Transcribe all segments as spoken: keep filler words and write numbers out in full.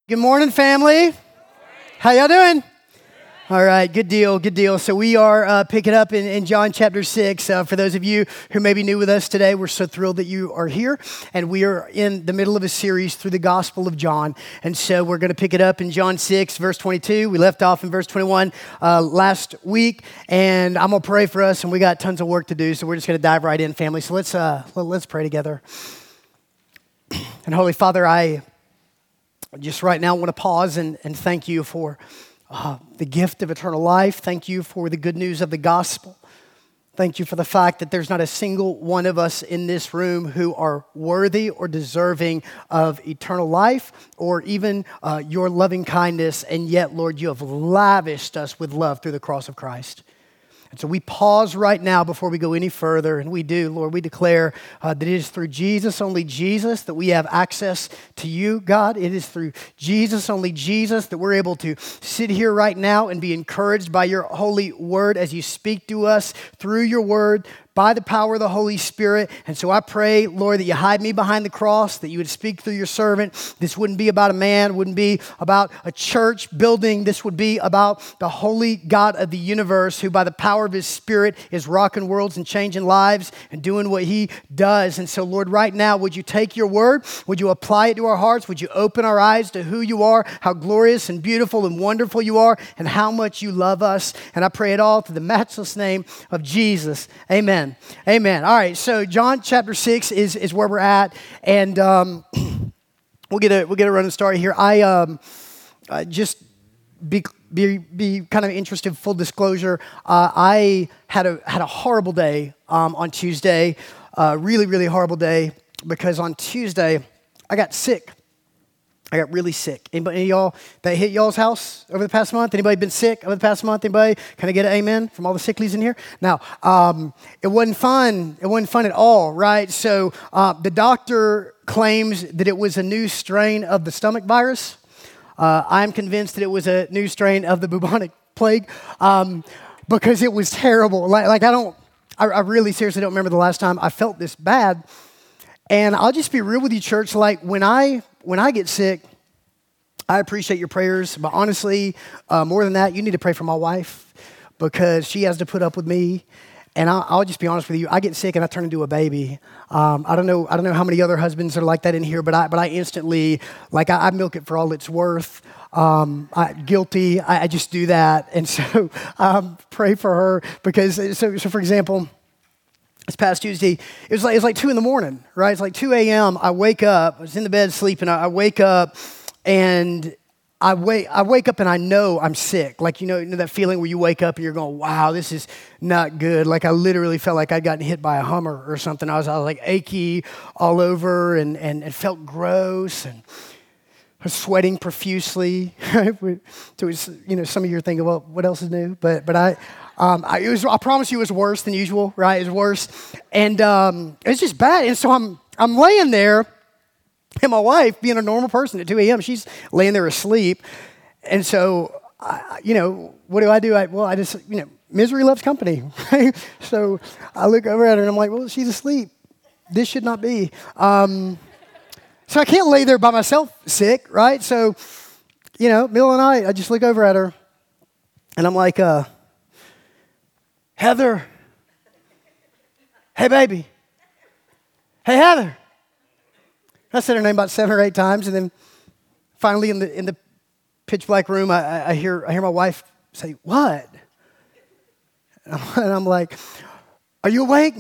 Good morning, family. How y'all doing? All right, good deal, good deal. So we are uh, picking up in, in John chapter six. Uh, for those of you who may be new with us today, we're so thrilled that you are here. And we are in the middle of a series through the Gospel of John. And so we're going to pick it up in John six, verse twenty-two. We left off in verse twenty-one uh, last week. And I'm going to pray for us, and we got tons of work to do. So we're just going to dive right in, family. So let's, uh, let's pray together. And Holy Father, I just right now want to pause and, and thank you for uh, the gift of eternal life. Thank you for the good news of the gospel. Thank you for the fact that there's not a single one of us in this room who are worthy or deserving of eternal life or even uh, your loving kindness. And yet, Lord, you have lavished us with love through the cross of Christ. And so we pause right now before we go any further, and we do, Lord, we declare uh, that it is through Jesus, only Jesus, that we have access to you, God. It is through Jesus, only Jesus, that we're able to sit here right now and be encouraged by your holy word as you speak to us through your word, by the power of the Holy Spirit. And so I pray, Lord, that you hide me behind the cross, that you would speak through your servant. This wouldn't be about a man, wouldn't be about a church building. This would be about the holy God of the universe who by the power of his Spirit is rocking worlds and changing lives and doing what he does. And so, Lord, right now, would you take your word? Would you apply it to our hearts? Would you open our eyes to who you are, how glorious and beautiful and wonderful you are, and how much you love us? And I pray it all through the matchless name of Jesus. Amen. Amen. All right, so John chapter six is, is where we're at, and um, we'll get a we'll get a running start here. I um, uh, just be be be kind of interested. Full disclosure, uh, I had a had a horrible day um, on Tuesday, uh, really really horrible day because on Tuesday I got sick. I got really sick. Anybody any of y'all that hit y'all's house over the past month? Anybody been sick over the past month? Anybody? Can I get an amen from all the sicklies in here? Now, um, it wasn't fun. It wasn't fun at all, right? So uh, the doctor claims that it was a new strain of the stomach virus. Uh, I'm convinced that it was a new strain of the bubonic plague um, because it was terrible. Like, like I don't, I, I really seriously don't remember the last time I felt this bad. And I'll just be real with you, church. Like when I when I get sick, I appreciate your prayers. But honestly, uh, more than that, you need to pray for my wife because she has to put up with me. And I'll, I'll just be honest with you. I get sick and I turn into a baby. Um, I don't know. I don't know how many other husbands are like that in here, but I but I instantly like I, I milk it for all it's worth. Um, I, guilty. I, I just do that. And so um, pray for her because so so for example. This past Tuesday, it was like it was like two in the morning, right? It's like two a.m. I wake up. I was in the bed sleeping. I, I wake up, and I wake I wake up, and I know I'm sick. Like you know, you know that feeling where you wake up and you're going, "Wow, this is not good." Like I literally felt like I'd gotten hit by a Hummer or something. I was, I was like achy all over, and and it felt gross, and I was sweating profusely. So it's, you know, some of you are thinking, "Well, what else is new?" But but I. Um, I, it was, I promise you it was worse than usual, right? It was worse. And um, it was just bad. And so I'm I'm laying there, and my wife, being a normal person at two a.m., she's laying there asleep. And so, I, you know, what do I do? I, well, I just, you know, misery loves company, right? So I look over at her, and I'm like, well, she's asleep. This should not be. Um, so I can't lay there by myself sick, right? So, you know, middle of the night, I just look over at her, and I'm like, uh, Heather, hey baby, hey Heather. I said her name about seven or eight times, and then finally in the in the pitch black room, I, I hear I hear my wife say, "What?" And I'm like, "Are you awake?"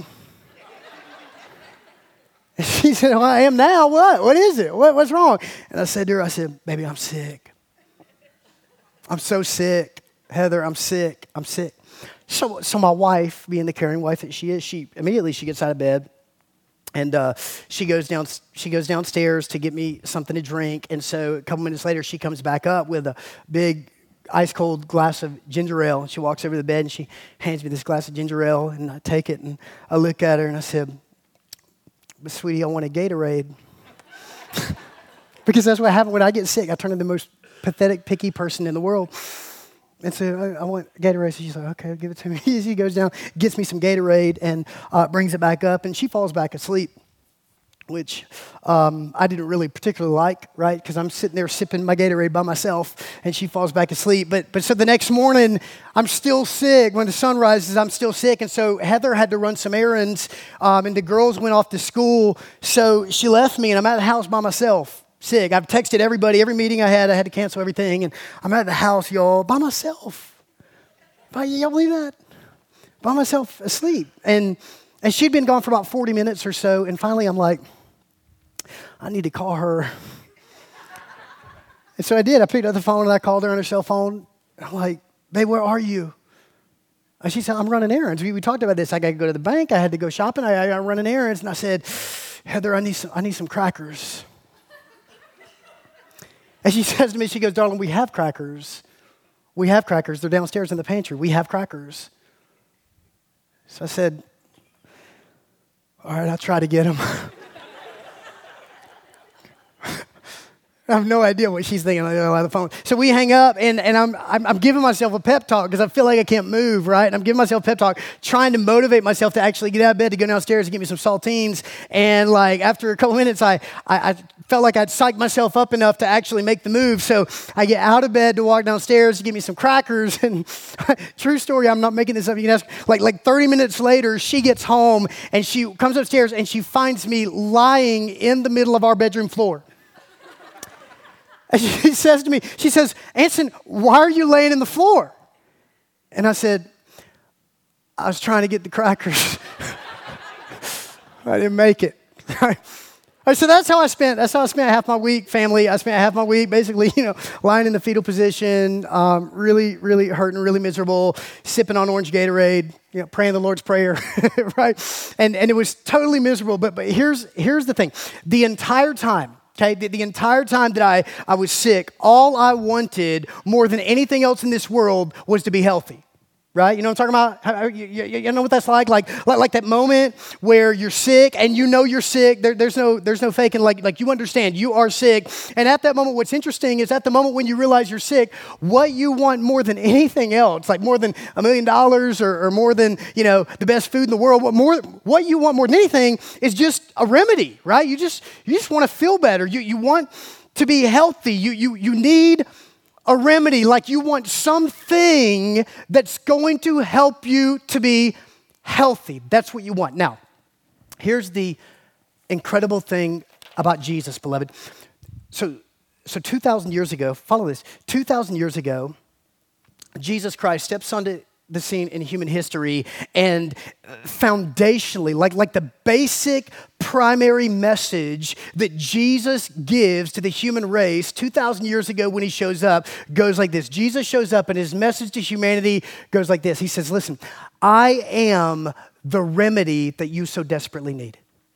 And she said, "Well, I am now. What? What is it? What, what's wrong?" And I said to her, "I said, baby, I'm sick. I'm so sick, Heather. I'm sick. I'm sick." So, so my wife, being the caring wife that she is, she immediately she gets out of bed, and uh, she goes down. She goes downstairs to get me something to drink. And so, a couple minutes later, she comes back up with a big, ice cold glass of ginger ale. And she walks over to the bed and she hands me this glass of ginger ale, and I take it and I look at her and I said, "But sweetie, I want a Gatorade," because that's what happens when I get sick. I turn into the most pathetic, picky person in the world. And so I, I want Gatorade. So she's like, "Okay, give it to me." She goes down, gets me some Gatorade, and uh, brings it back up, and she falls back asleep. which um, I didn't really particularly like, right? Because I'm sitting there sipping my Gatorade by myself, and she falls back asleep. But but so the next morning, I'm still sick. When the sun rises, I'm still sick. And so Heather had to run some errands, um, and the girls went off to school. So she left me, and I'm at the house by myself, sick. I've texted everybody. Every meeting I had, I had to cancel everything. And I'm at the house, y'all, by myself. By, y'all believe that? By myself, asleep. And, and she'd been gone for about forty minutes or so. And finally, I'm like, I need to call her. And so I did. I picked up the phone and I called her on her cell phone. I'm like, babe, where are you? And she said, I'm running errands. We, we talked about this. I got to go to the bank. I had to go shopping. I, I got running errands. And I said, Heather, I need some, I need some crackers. And she says to me, she goes, darling, we have crackers. We have crackers. They're downstairs in the pantry. We have crackers. So I said, all right, I'll try to get them. I have no idea what she's thinking on the phone. So we hang up, and, and I'm, I'm I'm giving myself a pep talk because I feel like I can't move, right? And I'm giving myself a pep talk, trying to motivate myself to actually get out of bed, to go downstairs and get me some saltines. And like after a couple minutes, I, I, I felt like I'd psyched myself up enough to actually make the move. So I get out of bed to walk downstairs to get me some crackers. And true story, I'm not making this up. You can ask. Like like thirty minutes later, she gets home, and she comes upstairs, and she finds me lying in the middle of our bedroom floor. And she says to me, she says, Anson, why are you laying in the floor? And I said, I was trying to get the crackers. I didn't make it. So that's how I spent, that's how I spent half my week, family. I spent half my week basically, you know, lying in the fetal position, um, really, really hurting, really miserable, sipping on orange Gatorade, you know, praying the Lord's Prayer, right? And and it was totally miserable. But but here's here's the thing. The entire time, Okay, the, the entire time that I, I was sick, all I wanted more than anything else in this world was to be healthy, right? You know what I'm talking about? How, you, you, you know what that's like? Like, like? like that moment where you're sick and you know you're sick. There, there's no there's no faking. Like, like you understand you are sick. And at that moment, what's interesting is at the moment when you realize you're sick, what you want more than anything else, like more than a million dollars or, or more than, you know, the best food in the world, what more what you want more than anything is just a remedy, right? You just you just want to feel better. You you want to be healthy. You you you need a remedy, like you want something that's going to help you to be healthy. That's what you want. Now, here's the incredible thing about Jesus, beloved. So, so two thousand years ago, follow this, two thousand years ago, Jesus Christ steps onto the scene in human history, and foundationally, like, like the basic primary message that Jesus gives to the human race two thousand years ago when he shows up goes like this. Jesus shows up and his message to humanity goes like this. He says, listen, I am the remedy that you so desperately need.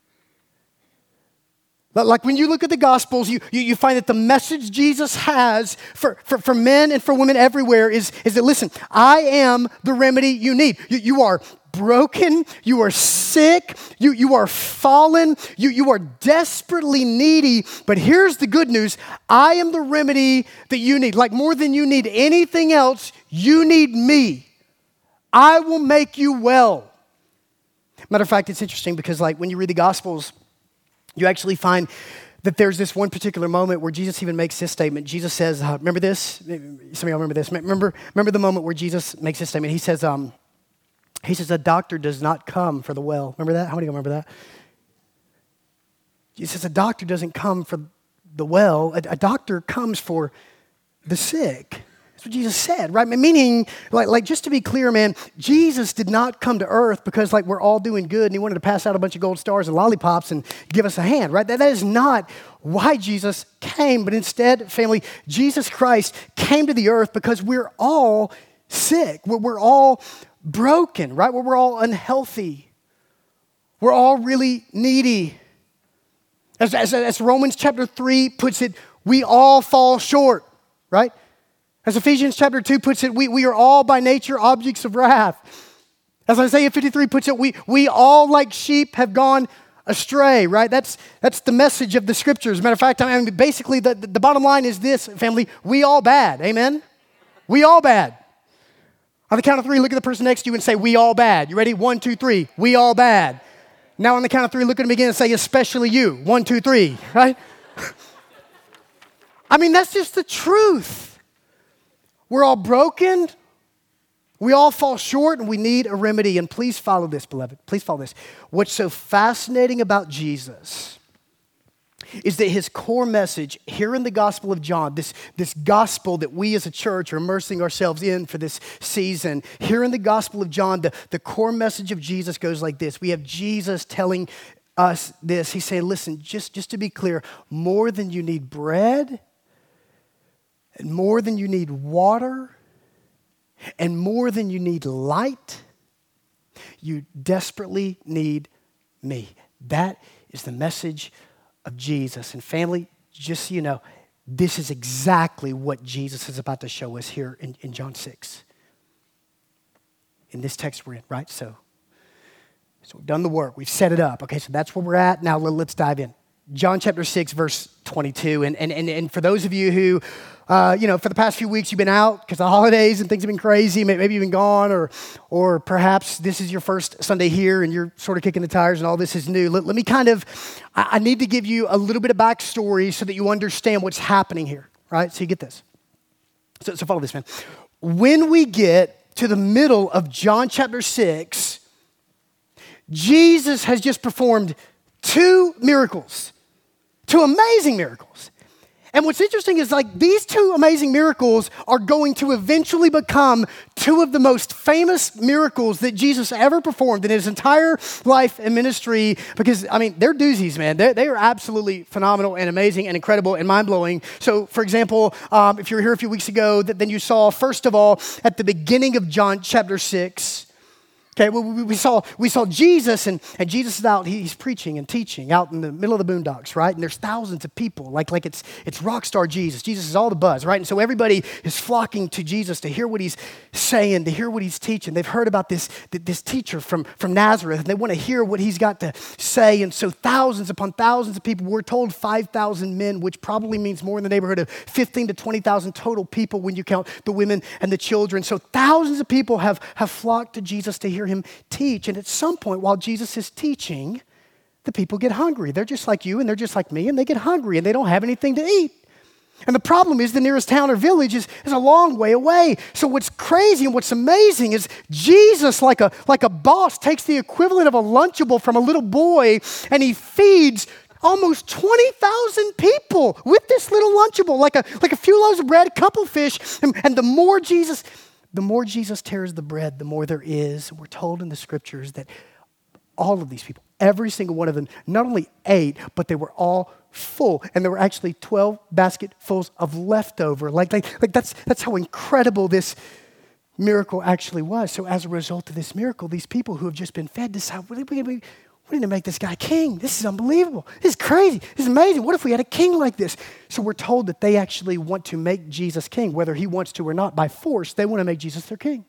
Like when you look at the Gospels, you, you, you find that the message Jesus has for, for, for men and for women everywhere is, is that, listen, I am the remedy you need. You, you are broken, you are sick, you, you are fallen, you, you are desperately needy, but here's the good news. I am the remedy that you need. Like more than you need anything else, you need me. I will make you well. Matter of fact, it's interesting because like when you read the Gospels, you actually find that there's this one particular moment where Jesus even makes this statement. Jesus says, uh, remember this? Some of y'all remember this. Remember, remember the moment where Jesus makes this statement. He says, um, he says, a doctor does not come for the well. Remember that? How many of you remember that? He says, a doctor doesn't come for the well. A, a doctor comes for the sick. That's what Jesus said, right? Meaning, like, like, just to be clear, man, Jesus did not come to earth because, like, we're all doing good and he wanted to pass out a bunch of gold stars and lollipops and give us a hand, right? That, that is not why Jesus came, but instead, family, Jesus Christ came to the earth because we're all sick. We're, we're all broken, right? We're, we're all unhealthy. We're all really needy. As, as, as Romans chapter three puts it, we all fall short, right? As Ephesians chapter two puts it, we, we are all by nature objects of wrath. As Isaiah fifty-three puts it, we, we all like sheep have gone astray, right? That's, that's the message of the scriptures. As a matter of fact, I mean, basically the, the bottom line is this, family, we all bad, amen? We all bad. On the count of three, look at the person next to you and say, we all bad. You ready? One, two, three, we all bad. Now on the count of three, look at him again and say, especially you. One, two, three, right? I mean, that's just the truth. We're all broken. We all fall short and we need a remedy. And please follow this, beloved. Please follow this. What's so fascinating about Jesus is that his core message here in the Gospel of John, this, this gospel that we as a church are immersing ourselves in for this season, here in the Gospel of John, the, the core message of Jesus goes like this. We have Jesus telling us this. He's saying, listen, just, just to be clear, more than you need bread, and more than you need water, and more than you need light, you desperately need me. That is the message of Jesus. And family, just so you know, this is exactly what Jesus is about to show us here in, in John six. In this text we're in, right? So, so we've done the work. We've set it up. Okay, so that's where we're at. Now let's dive in. John chapter six, verse twenty-two. And, and, and, and for those of you who, uh, you know, for the past few weeks you've been out because the holidays and things have been crazy, maybe you've been gone, or or perhaps this is your first Sunday here and you're sort of kicking the tires and all this is new. Let, let me kind of, I, I need to give you a little bit of backstory so that you understand what's happening here, right? So you get this. So, so follow this, man. When we get to the middle of John chapter six, Jesus has just performed two miracles. Two amazing miracles. And what's interesting is like these two amazing miracles are going to eventually become two of the most famous miracles that Jesus ever performed in his entire life and ministry, because, I mean, they're doozies, man. They're, they are absolutely phenomenal and amazing and incredible and mind-blowing. So, for example, um, if you were here a few weeks ago, then you saw, first of all, at the beginning of John chapter six, okay, we, we saw we saw Jesus, and, and Jesus is out, he's preaching and teaching out in the middle of the boondocks, right? And there's thousands of people, like, like it's it's rock star Jesus. Jesus is all the buzz, right? And so everybody is flocking to Jesus to hear what he's saying, to hear what he's teaching. They've heard about this, this teacher from, from Nazareth, and they want to hear what he's got to say. And so thousands upon thousands of people, we're told five thousand men, which probably means more in the neighborhood of fifteen to twenty thousand total people when you count the women and the children. So thousands of people have, have flocked to Jesus to hear him teach. And at some point while Jesus is teaching, the people get hungry. They're just like you and they're just like me, and they get hungry and they don't have anything to eat. And the problem is the nearest town or village is, is a long way away. So what's crazy and what's amazing is Jesus, like a, like a boss, takes the equivalent of a Lunchable from a little boy and he feeds almost twenty thousand people with this little Lunchable, like a, like a few loaves of bread, a couple fish. And, and the more Jesus... The more Jesus tears the bread, the more there is. We're told in the scriptures that all of these people, every single one of them, not only ate, but they were all full. And there were actually twelve basketfuls of leftover. Like, like, like that's, that's how incredible this miracle actually was. So as a result of this miracle, these people who have just been fed decide, we, we, we, we need to make this guy king. This is unbelievable. This is crazy. This is amazing. What if we had a king like this? So we're told that they actually want to make Jesus king, whether he wants to or not, by force. They want to make Jesus their king.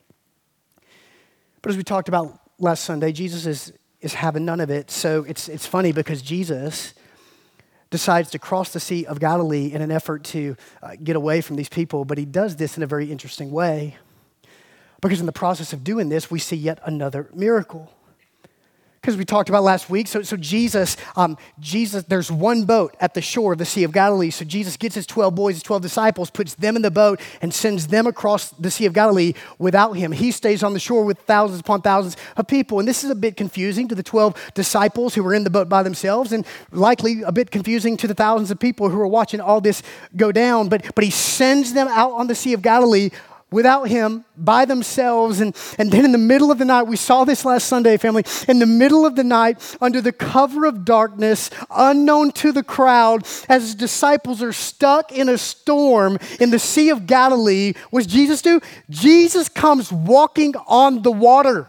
But as we talked about last Sunday, Jesus is, is having none of it. So it's, it's funny because Jesus decides to cross the Sea of Galilee in an effort to uh, get away from these people. But he does this in a very interesting way, because in the process of doing this, we see yet another miracle. Because we talked about last week, so, so Jesus, um, Jesus, there's one boat at the shore of the Sea of Galilee. So Jesus gets his twelve boys, his twelve disciples, puts them in the boat and sends them across the Sea of Galilee without him. He stays on the shore with thousands upon thousands of people. And this is a bit confusing to the twelve disciples who were in the boat by themselves, and likely a bit confusing to the thousands of people who were watching all this go down. But, but he sends them out on the Sea of Galilee without him, by themselves. And, and then in the middle of the night, we saw this last Sunday, family, in the middle of the night, under the cover of darkness, unknown to the crowd, as his disciples are stuck in a storm in the Sea of Galilee, what does Jesus do? Jesus comes walking on the water.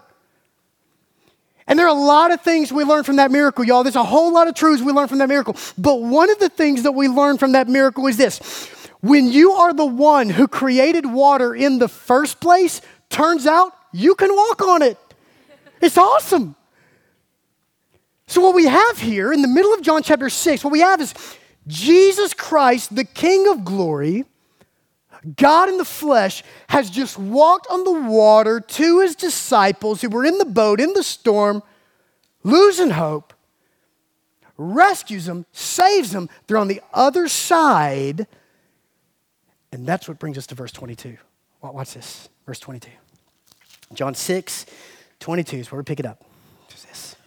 And there are a lot of things we learn from that miracle, y'all. There's a whole lot of truths we learn from that miracle. But one of the things that we learn from that miracle is this. When you are the one who created water in the first place, turns out you can walk on it. It's awesome. So what we have here in the middle of John chapter six, what we have is Jesus Christ, the King of glory, God in the flesh, has just walked on the water to his disciples who were in the boat, in the storm, losing hope, rescues them, saves them. They're on the other side. And that's what brings us to verse twenty-two. Watch this, verse twenty-two. John six, twenty-two is where we pick it up. Just this.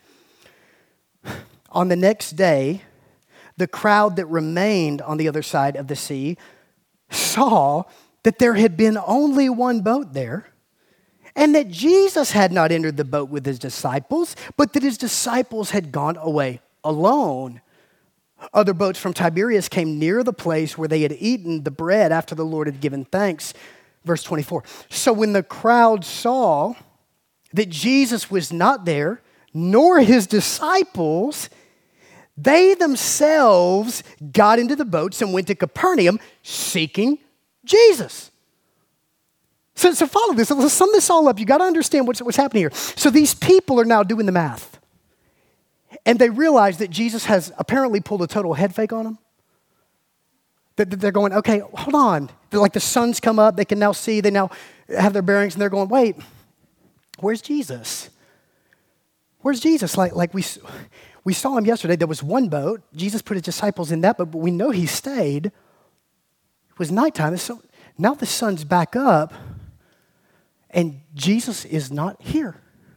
On the next day, the crowd that remained on the other side of the sea saw that there had been only one boat there, and that Jesus had not entered the boat with his disciples, but that his disciples had gone away alone. Other boats from Tiberias came near the place where they had eaten the bread after the Lord had given thanks. Verse twenty-four. So when the crowd saw that Jesus was not there, nor his disciples, they themselves got into the boats and went to Capernaum seeking Jesus. So, so follow this. Let's sum this all up. You got to understand what's, what's happening here. So these people are now doing the math. And they realize that Jesus has apparently pulled a total head fake on them. That they're going, okay, hold on. They're like the sun's come up. They can now see. They now have their bearings. And they're going, wait, where's Jesus? Where's Jesus? Like, like we, we saw him yesterday. There was one boat. Jesus put his disciples in that, but we know he stayed. It was nighttime. So now the sun's back up, and Jesus is not here.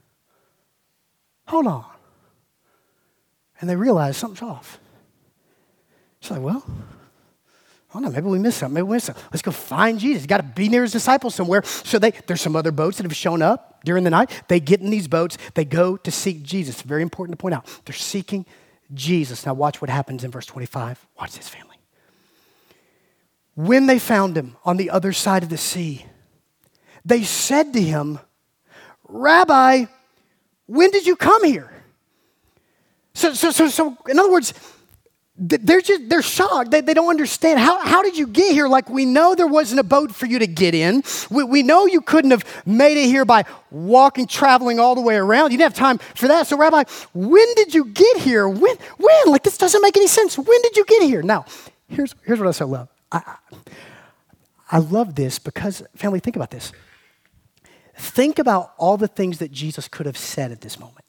Hold on. And they realize something's off. It's like, well, I don't know, maybe we missed something. Maybe we missed something. Let's go find Jesus. He's got to be near his disciples somewhere. So they, there's some other boats that have shown up during the night. They get in these boats. They go to seek Jesus. It's very important to point out. They're seeking Jesus. Now watch what happens in verse twenty-five. Watch this, family. When they found him on the other side of the sea, they said to him, Rabbi, when did you come here? So, so, so, so, in other words, they're just, they're shocked. They, they don't understand. How, how did you get here? Like, we know there wasn't a boat for you to get in. We, we know you couldn't have made it here by walking, traveling all the way around. You didn't have time for that. So, Rabbi, when did you get here? When? When? Like, this doesn't make any sense. When did you get here? Now, here's, here's what I so love. I, I love this because, family, think about this. Think about all the things that Jesus could have said at this moment.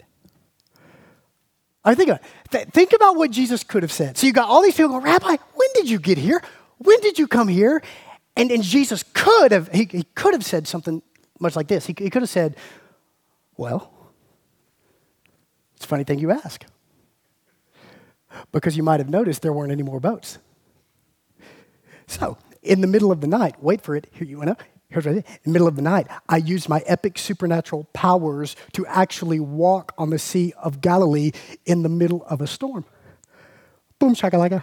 I think about it. Think about what Jesus could have said. So you got all these people going, Rabbi, when did you get here? When did you come here? And, and Jesus could have, he, he could have said something much like this. He, he could have said, well, it's a funny thing you ask. Because you might have noticed there weren't any more boats. So in the middle of the night, wait for it, here you went up. Here's what I did. In the middle of the night, I used my epic supernatural powers to actually walk on the Sea of Galilee in the middle of a storm. Boom, shakalaka.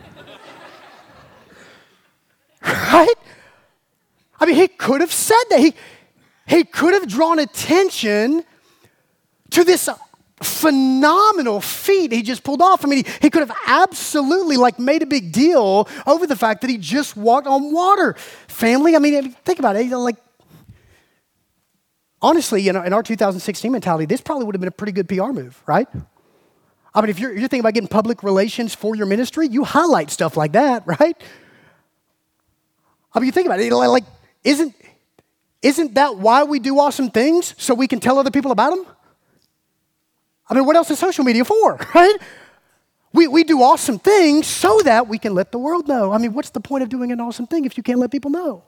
Right? I mean, he could have said that. He, he could have drawn attention to this phenomenal feat he just pulled off. I mean, he, he could have absolutely like made a big deal over the fact that he just walked on water. Family, I mean, think about it. You know, like, honestly, you know, in our two thousand sixteen mentality, this probably would have been a pretty good P R move, right? I mean, if you're, you're thinking about getting public relations for your ministry, you highlight stuff like that, right? I mean, you think about it, like, isn't, isn't that why we do awesome things? So we can tell other people about them? I mean, what else is social media for, right? We, we do awesome things so that we can let the world know. I mean, what's the point of doing an awesome thing if you can't let people know?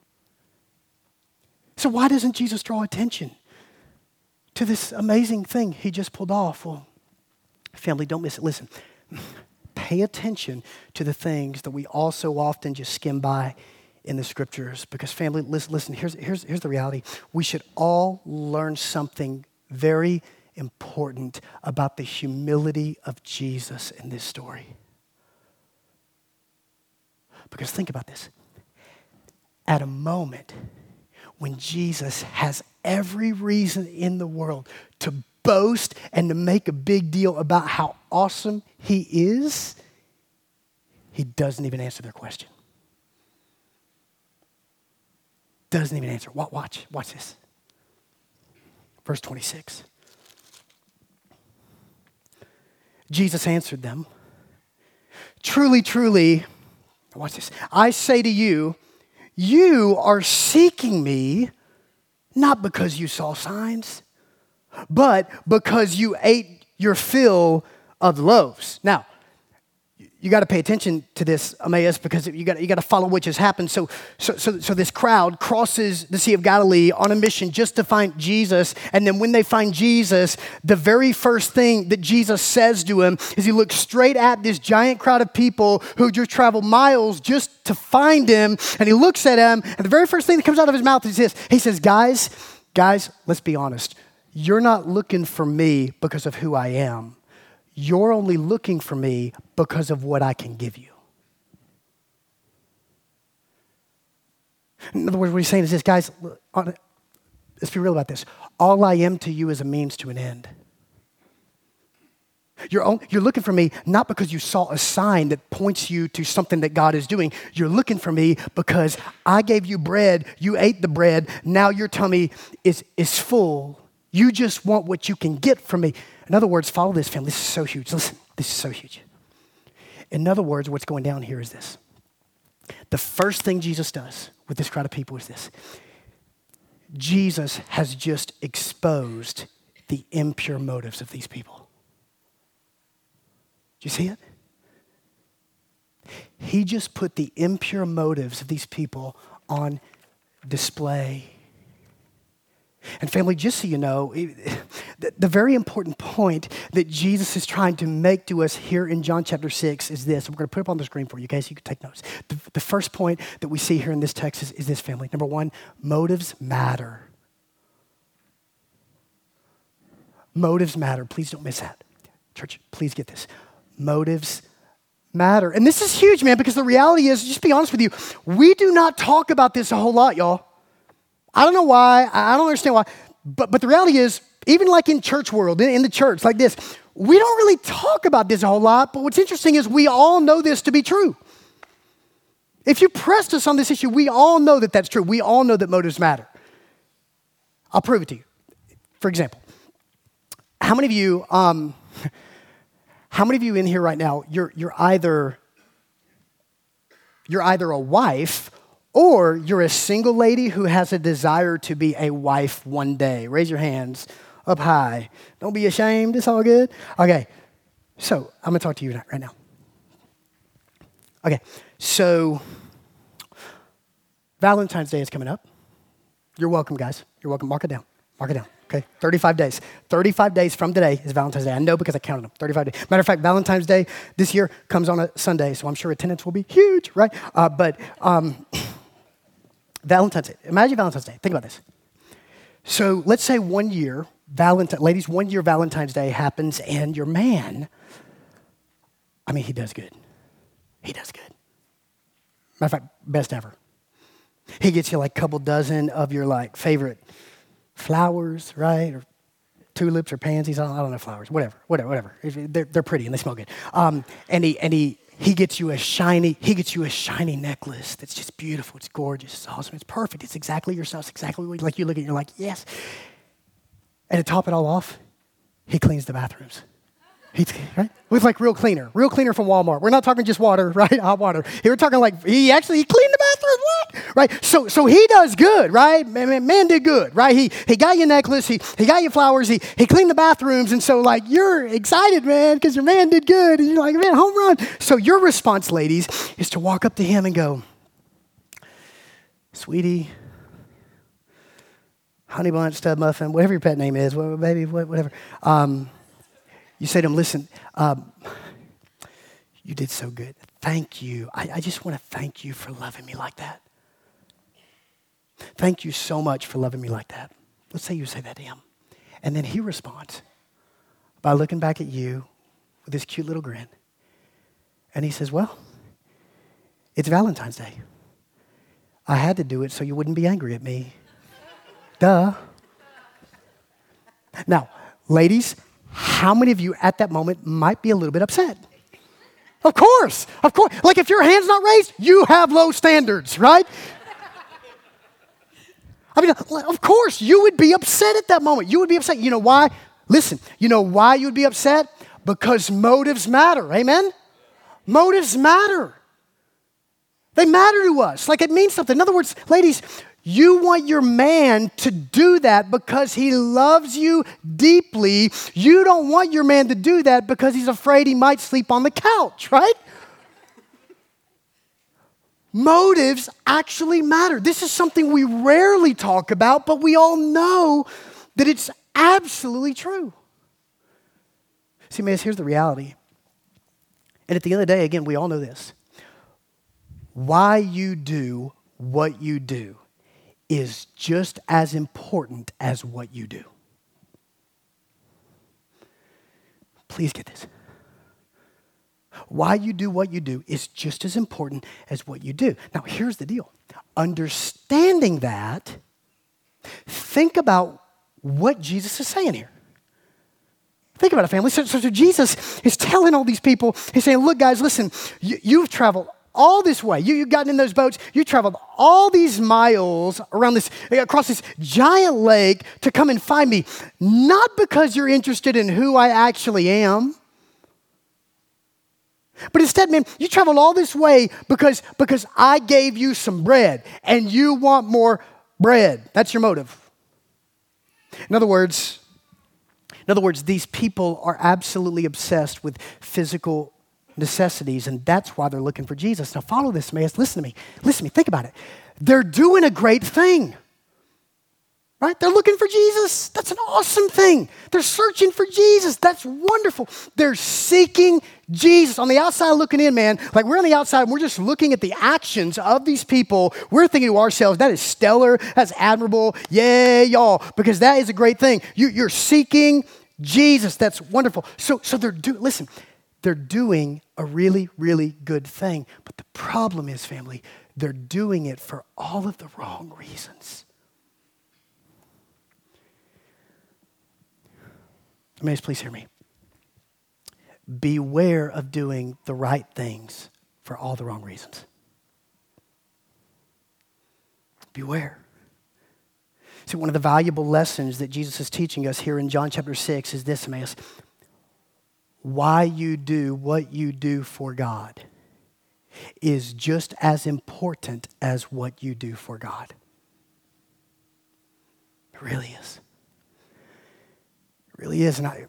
So why doesn't Jesus draw attention to this amazing thing he just pulled off? Well, family, don't miss it. Listen, pay attention to the things that we also often just skim by in the scriptures. Because family, listen, listen here's, here's, here's the reality. We should all learn something very important about the humility of Jesus in this story. Because think about this. At a moment when Jesus has every reason in the world to boast and to make a big deal about how awesome he is, he doesn't even answer their question. Doesn't even answer. Watch, watch this. Verse twenty-six. Jesus answered them, truly, truly, watch this, I say to you, you are seeking me not because you saw signs, but because you ate your fill of the loaves. Now, you got to pay attention to this, Emmaus, because you got you got to follow what just happened. So, so, so, so this crowd crosses the Sea of Galilee on a mission just to find Jesus. And then when they find Jesus, the very first thing that Jesus says to him is he looks straight at this giant crowd of people who just traveled miles just to find him. And he looks at him, and the very first thing that comes out of his mouth is this. He says, guys, guys, let's be honest. You're not looking for me because of who I am. You're only looking for me because of what I can give you. In other words, what he's saying is this, guys, let's be real about this. All I am to you is a means to an end. You're, only, you're looking for me not because you saw a sign that points you to something that God is doing. You're looking for me because I gave you bread, you ate the bread, now your tummy is, is full. You just want what you can get from me. In other words, follow this, family. This is so huge. Listen, this is so huge. In other words, what's going down here is this. The first thing Jesus does with this crowd of people is this. Jesus has just exposed the impure motives of these people. Do you see it? He just put the impure motives of these people on display. And family, just so you know, the very important point that Jesus is trying to make to us here in John chapter six is this. We're going to put it up on the screen for you, okay, so you can take notes. The, the first point that we see here in this text is, is this, family. Number one, motives matter. Motives matter. Please don't miss that. Church, please get this. Motives matter. And this is huge, man, because the reality is, just be honest with you, we do not talk about this a whole lot, y'all. I don't know why. I don't understand why. But, but the reality is, even like in church world, in, in the church, like this, we don't really talk about this a whole lot. But what's interesting is we all know this to be true. If you pressed us on this issue, we all know that that's true. We all know that motives matter. I'll prove it to you. For example, how many of you, um, how many of you in here right now, you're, you're either, you're either a wife or you're a single lady who has a desire to be a wife one day? Raise your hands up high. Don't be ashamed. It's all good. Okay. So I'm going to talk to you right now. Okay. So Valentine's Day is coming up. You're welcome, guys. You're welcome. Mark it down. Mark it down. Okay. thirty-five days. thirty-five days from today is Valentine's Day. I know because I counted them. thirty-five days. Matter of fact, Valentine's Day this year comes on a Sunday, so I'm sure attendance will be huge, right? Uh, but... Um, Valentine's Day. Imagine Valentine's Day. Think about this. So let's say one year, Valentine, ladies, one year Valentine's Day happens and your man, I mean, he does good. He does good. Matter of fact, best ever. He gets you like a couple dozen of your like favorite flowers, right? Or tulips or pansies. I don't, I don't know, flowers, whatever, whatever, whatever. They're, they're pretty and they smell good. Um, and he, and he, He gets you a shiny, he gets you a shiny necklace that's just beautiful. It's gorgeous. It's awesome. It's perfect. It's exactly yourself. It's exactly what, like you look at it, you're like, yes. And to top it all off, he cleans the bathrooms. He, right? With like real cleaner, real cleaner from Walmart. We're not talking just water, right? Hot water. Here we're talking like, he actually, he cleaned the bathrooms, what? Right? So so he does good, right? Man, man did good, right? He he got you a necklace, he, he got you flowers, he, he cleaned the bathrooms, and so like, you're excited, man, because your man did good, and you're like, man, home run. So your response, ladies, is to walk up to him and go, sweetie, honey bunch, stud muffin, whatever your pet name is, baby, whatever. Um, You say to him, listen, um, you did so good. Thank you. I, I just want to thank you for loving me like that. Thank you so much for loving me like that. Let's say you say that to him. And then he responds by looking back at you with this cute little grin. And he says, well, it's Valentine's Day. I had to do it so you wouldn't be angry at me. Duh. Now, ladies, how many of you at that moment might be a little bit upset? Of course, of course. Like if your hand's not raised, you have low standards, right? I mean, of course, you would be upset at that moment. You would be upset. You know why? Listen, you know why you would be upset? Because motives matter, amen? Motives matter. They matter to us. Like it means something. In other words, ladies, you want your man to do that because he loves you deeply. You don't want your man to do that because he's afraid he might sleep on the couch, right? Motives actually matter. This is something we rarely talk about, but we all know that it's absolutely true. See, man, here's the reality. And at the end of the day, again, we all know this. Why you do what you do is just as important as what you do. Please get this. Why you do what you do is just as important as what you do. Now, here's the deal. Understanding that, think about what Jesus is saying here. Think about it, family. So, so, so Jesus is telling all these people, he's saying, look, guys, listen, you, you've traveled all this way. You, you've gotten in those boats. You traveled all these miles around this, across this giant lake to come and find me, not because you're interested in who I actually am, but instead, man, you traveled all this way because, because I gave you some bread and you want more bread. That's your motive. In other words, in other words, these people are absolutely obsessed with physical necessities, and that's why they're looking for Jesus. Now follow this, man. Listen to me. Listen to me. Think about it. They're doing a great thing. Right? They're looking for Jesus. That's an awesome thing. They're searching for Jesus. That's wonderful. They're seeking Jesus. On the outside looking in, man, like we're on the outside and we're just looking at the actions of these people. We're thinking to ourselves, that is stellar. That's admirable. Yay, y'all. Because that is a great thing. You, you're seeking Jesus. That's wonderful. So, so they're doing, listen, they're doing a really, really good thing. But the problem is, family, they're doing it for all of the wrong reasons. May please hear me. Beware of doing the right things for all the wrong reasons. Beware. See, one of the valuable lessons that Jesus is teaching us here in John chapter six is this, Emmaus. Why you do what you do for God is just as important as what you do for God. It really is. Really is, and I,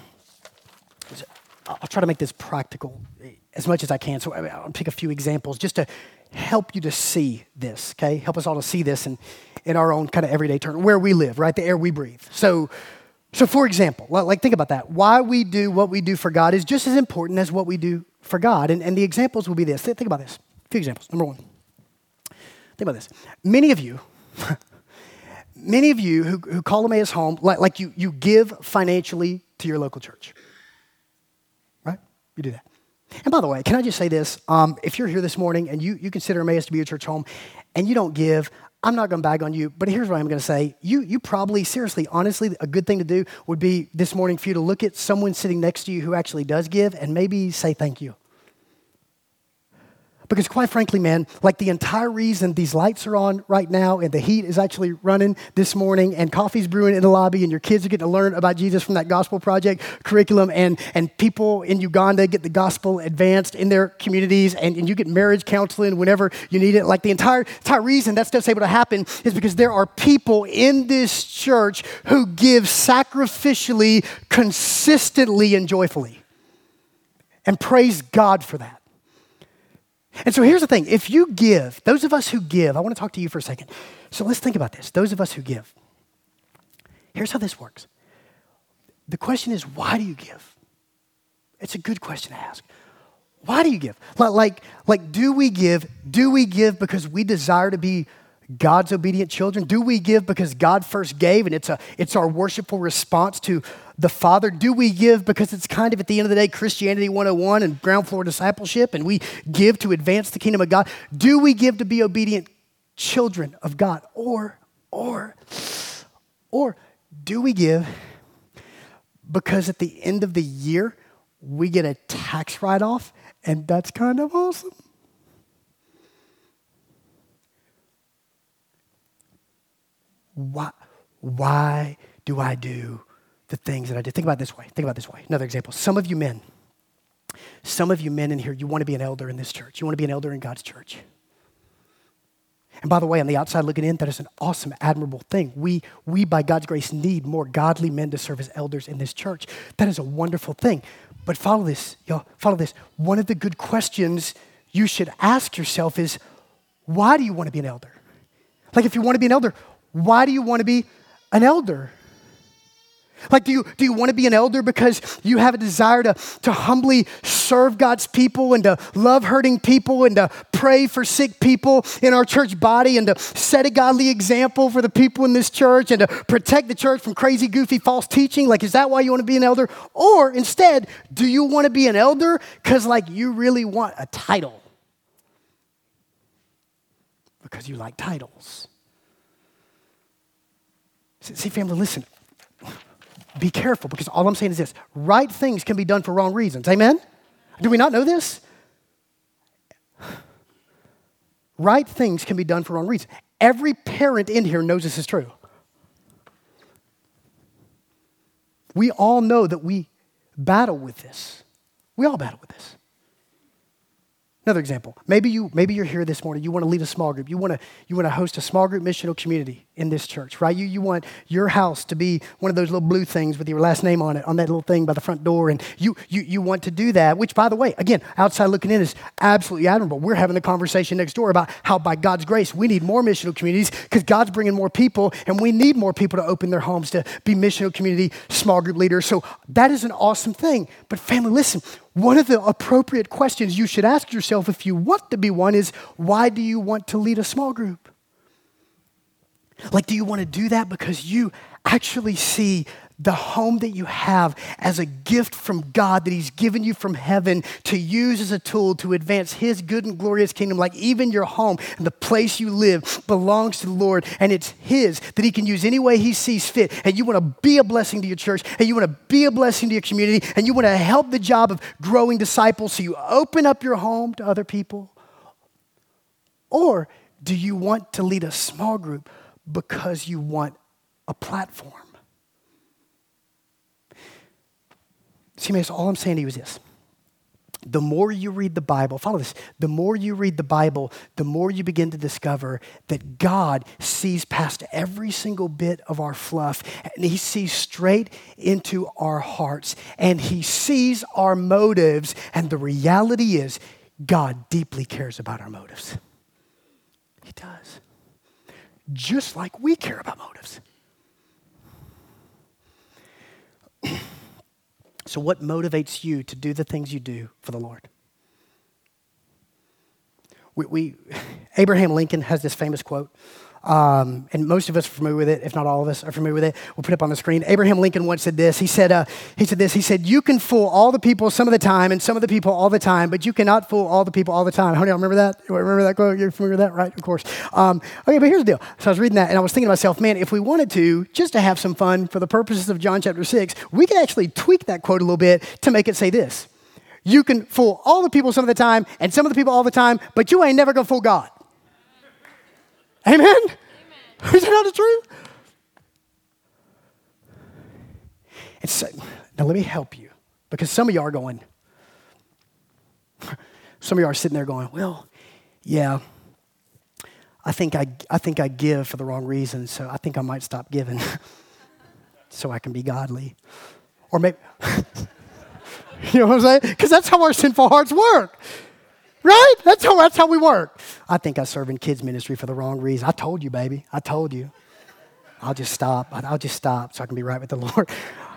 I'll try to make this practical as much as I can. So I'll pick a few examples just to help you to see this, okay? Help us all to see this in, in our own kind of everyday terms, where we live, right? The air we breathe. So, so for example, like think about that. Why we do what we do for God is just as important as what we do for God. And, and the examples will be this. Think about this. A few examples. Number one. Think about this. Many of you... Many of you who, who call Emmaus home, like, like you, you give financially to your local church, right? You do that. And by the way, can I just say this? Um, if you're here this morning and you, you consider Emmaus to be your church home and you don't give, I'm not going to bag on you, but here's what I'm going to say. You, you probably, seriously, honestly, a good thing to do would be this morning for you to look at someone sitting next to you who actually does give and maybe say thank you. Because quite frankly, man, like the entire reason these lights are on right now and the heat is actually running this morning and coffee's brewing in the lobby and your kids are getting to learn about Jesus from that Gospel Project curriculum and, and people in Uganda get the gospel advanced in their communities and, and you get marriage counseling whenever you need it. Like the entire, entire reason that stuff's able to happen is because there are people in this church who give sacrificially, consistently, and joyfully. And praise God for that. And so here's the thing. If you give, those of us who give, I want to talk to you for a second. So let's think about this. Those of us who give. Here's how this works. The question is, why do you give? It's a good question to ask. Why do you give? Like, like, do we give? Do we give because we desire to be God's obedient children? Do we give because God first gave and it's a it's our worshipful response to the Father? Do we give because it's kind of at the end of the day Christianity one oh one and ground floor discipleship and we give to advance the kingdom of God? Do we give to be obedient children of God? Or, or, or do we give because at the end of the year we get a tax write-off and that's kind of awesome? Why, why do I do the things that I do? Think about it this way. Think about it this way. Another example. Some of you men, some of you men in here, you want to be an elder in this church. You want to be an elder in God's church. And by the way, on the outside looking in, that is an awesome, admirable thing. We, we, by God's grace, need more godly men to serve as elders in this church. That is a wonderful thing. But follow this, y'all, follow this. One of the good questions you should ask yourself is, why do you want to be an elder? Like, if you want to be an elder, why do you want to be an elder? Like, do you, do you want to be an elder because you have a desire to, to humbly serve God's people and to love hurting people and to pray for sick people in our church body and to set a godly example for the people in this church and to protect the church from crazy, goofy, false teaching? Like, is that why you want to be an elder? Or instead, do you want to be an elder because, like, you really want a title? Because you like titles. See, family, listen. Be careful, because all I'm saying is this. Right things can be done for wrong reasons. Amen? Do we not know this? Right things can be done for wrong reasons. Every parent in here knows this is true. We all know that we battle with this. We all battle with this. Another example. Maybe you maybe you're here this morning. You want to lead a small group. You want to you want to host a small group missional community in this church, right? You you want your house to be one of those little blue things with your last name on it, on that little thing by the front door, and you you you want to do that. Which, by the way, again, outside looking in is absolutely admirable. We're having a conversation next door about how, by God's grace, we need more missional communities because God's bringing more people, and we need more people to open their homes to be missional community small group leaders. So that is an awesome thing. But family, listen. One of the appropriate questions you should ask yourself if you want to be one is, why do you want to lead a small group? Like, do you want to do that because you actually see the home that you have as a gift from God that he's given you from heaven to use as a tool to advance his good and glorious kingdom? Like, even your home and the place you live belongs to the Lord, and it's his that he can use any way he sees fit. And you want to be a blessing to your church, and you want to be a blessing to your community, and you want to help the job of growing disciples, so you open up your home to other people? Or do you want to lead a small group because you want a platform? See, man, all I'm saying to you is this. The more you read the Bible, follow this, the more you read the Bible, the more you begin to discover that God sees past every single bit of our fluff, and he sees straight into our hearts, and he sees our motives, and the reality is God deeply cares about our motives. He does. Just like we care about motives. So what motivates you to do the things you do for the Lord? We, we Abraham Lincoln has this famous quote, um, and most of us are familiar with it, if not all of us are familiar with it. We'll put it up on the screen. Abraham Lincoln once said this. He said, uh, he said this. He said, you can fool all the people some of the time and some of the people all the time, but you cannot fool all the people all the time. How many of y'all remember that? You remember that quote? You're familiar with that, right? Of course. Um, okay, but here's the deal. So I was reading that, and I was thinking to myself, man, if we wanted to, just to have some fun for the purposes of John chapter six, we could actually tweak that quote a little bit to make it say this. You can fool all the people some of the time and some of the people all the time, but you ain't never going to fool God. Amen? Amen. Is that not the truth? It's, now let me help you, because some of you are going, some of you are sitting there going, well, yeah, I think I, I think I give for the wrong reasons, so I think I might stop giving so I can be godly. Or maybe, you know what I'm saying? Because that's how our sinful hearts work. Right? That's how, that's how we work. I think I serve in kids ministry for the wrong reason. I told you, baby. I told you. I'll just stop. I'll just stop so I can be right with the Lord.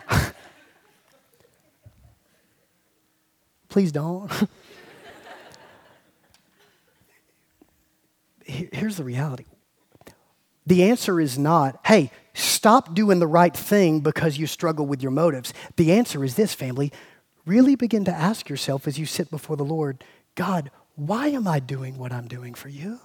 Please don't. Here's the reality. The answer is not, hey, stop doing the right thing because you struggle with your motives. The answer is this, family. Really begin to ask yourself as you sit before the Lord, God, why am I doing what I'm doing for you?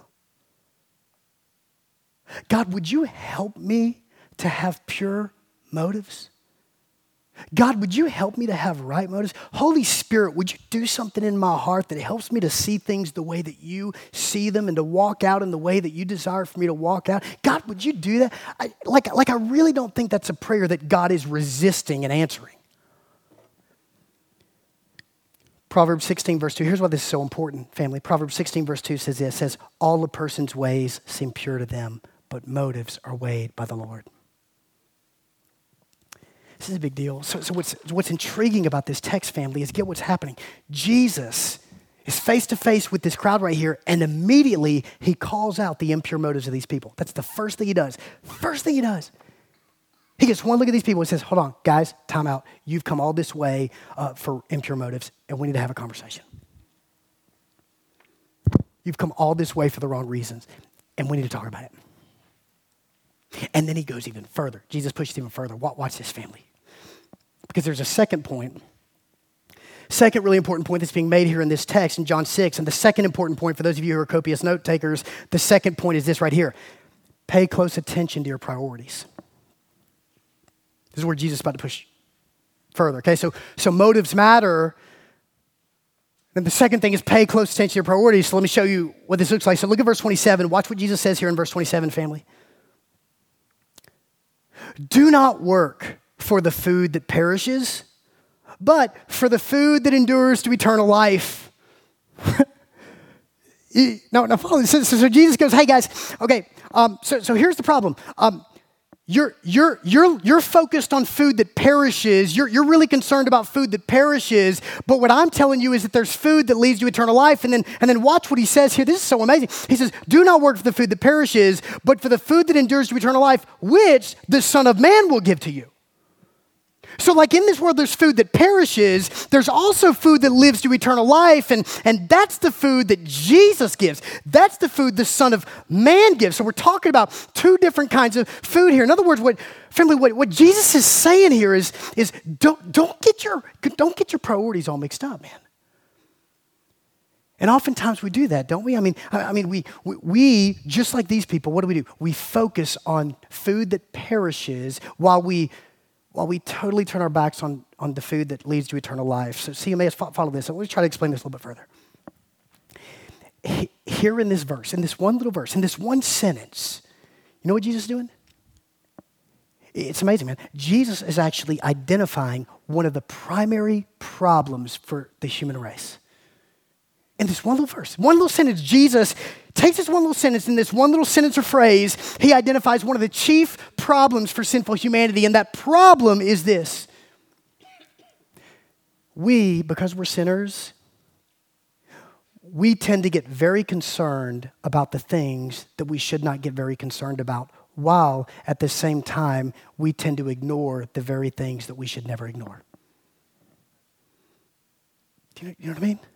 God, would you help me to have pure motives? God, would you help me to have right motives? Holy Spirit, would you do something in my heart that helps me to see things the way that you see them and to walk out in the way that you desire for me to walk out? God, would you do that? I, like, like I really don't think that's a prayer that God is resisting and answering. Proverbs sixteen, verse two. Here's why this is so important, family. Proverbs sixteen, verse two says this. It says, all a person's ways seem pure to them, but motives are weighed by the Lord. This is a big deal. So, so what's, what's intriguing about this text, family, is get what's happening. Jesus is face to face with this crowd right here, and immediately he calls out the impure motives of these people. That's the first thing he does. First thing he does. He gets one look at these people and says, hold on, guys, time out. You've come all this way uh, for impure motives, and we need to have a conversation. You've come all this way for the wrong reasons, and we need to talk about it. And then he goes even further. Jesus pushes even further. Watch this, family. Because there's a second point. Second really important point that's being made here in this text in John six. And the second important point, for those of you who are copious note takers, the second point is this right here. Pay close attention to your priorities. This is where Jesus is about to push further. Okay, so, so motives matter. And the second thing is pay close attention to your priorities. So let me show you what this looks like. So look at verse twenty-seven. Watch what Jesus says here in verse twenty-seven, family. Do not work for the food that perishes, but for the food that endures to eternal life. no, no, follow this. So, so Jesus goes, hey guys, okay, um, so, so here's the problem. Um, You're, you're, you're, you're focused on food that perishes. You're, you're really concerned about food that perishes. But what I'm telling you is that there's food that leads to eternal life. And then, and then watch what he says here. This is so amazing. He says, do not work for the food that perishes, but for the food that endures to eternal life, which the Son of Man will give to you. So like in this world, there's food that perishes. There's also food that lives to eternal life. And, and that's the food that Jesus gives. That's the food the Son of Man gives. So we're talking about two different kinds of food here. In other words, what, family, what, what Jesus is saying here is, is don't, don't, get your, don't get your priorities all mixed up, man. And oftentimes we do that, don't we? I mean, I, I mean, we, we, we, just like these people, what do we do? We focus on food that perishes while we While we totally turn our backs on, on the food that leads to eternal life. So see, you may follow this. So let me try to explain this a little bit further. Here in this verse, in this one little verse, in this one sentence, you know what Jesus is doing? It's amazing, man. Jesus is actually identifying one of the primary problems for the human race. In this one little verse, one little sentence, Jesus takes this one little sentence, in this one little sentence or phrase, he identifies one of the chief problems for sinful humanity, and that problem is this. We, because we're sinners, we tend to get very concerned about the things that we should not get very concerned about, while at the same time, we tend to ignore the very things that we should never ignore. Do you know, you know what I mean?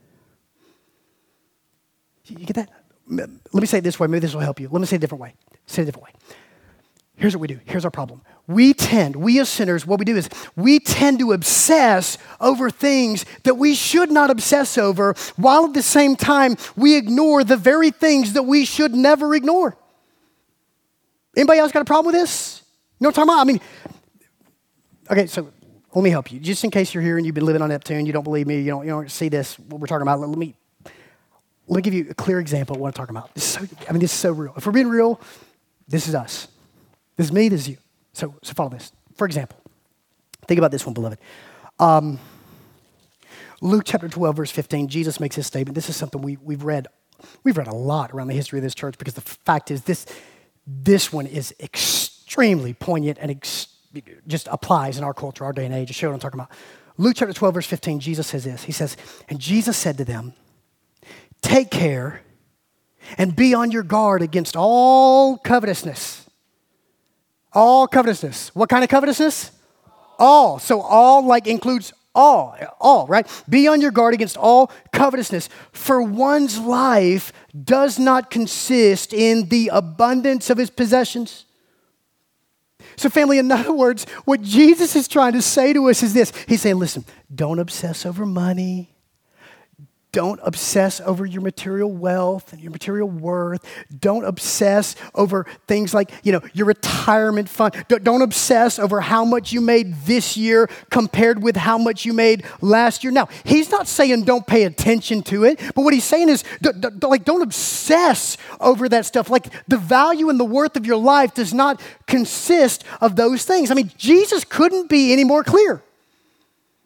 You get that? Let me say it this way. Maybe this will help you. Let me say it a different way. Say it a different way. Here's what we do. Here's our problem. We tend, we as sinners, what we do is we tend to obsess over things that we should not obsess over, while at the same time we ignore the very things that we should never ignore. Anybody else got a problem with this? You know what I'm talking about? I mean, okay, so let me help you. Just in case you're here and you've been living on Neptune, you don't believe me, you don't, you don't see this, what we're talking about, let me Let me give you a clear example of what I'm talking about. This is so, I mean, this is so real. If we're being real, this is us. This is me, this is you. So, so follow this. For example, think about this one, beloved. Um, Luke chapter twelve, verse fifteen, Jesus makes his statement. This is something we, we've read. We've read a lot around the history of this church, because the fact is this, this one is extremely poignant and ex, just applies in our culture, our day and age. Just show what I'm talking about. Luke chapter twelve, verse fifteen, Jesus says this. He says, and Jesus said to them, take care and be on your guard against all covetousness. All covetousness. What kind of covetousness? All. So all like includes all. All, right? Be on your guard against all covetousness. For one's life does not consist in the abundance of his possessions. So family, in other words, what Jesus is trying to say to us is this. He's saying, listen, don't obsess over money. Don't obsess over your material wealth and your material worth. Don't obsess over things like, you know, your retirement fund. Don't, don't obsess over how much you made this year compared with how much you made last year. Now, he's not saying don't pay attention to it, but what he's saying is, d- d- like, don't obsess over that stuff. Like, the value and the worth of your life does not consist of those things. I mean, Jesus couldn't be any more clear.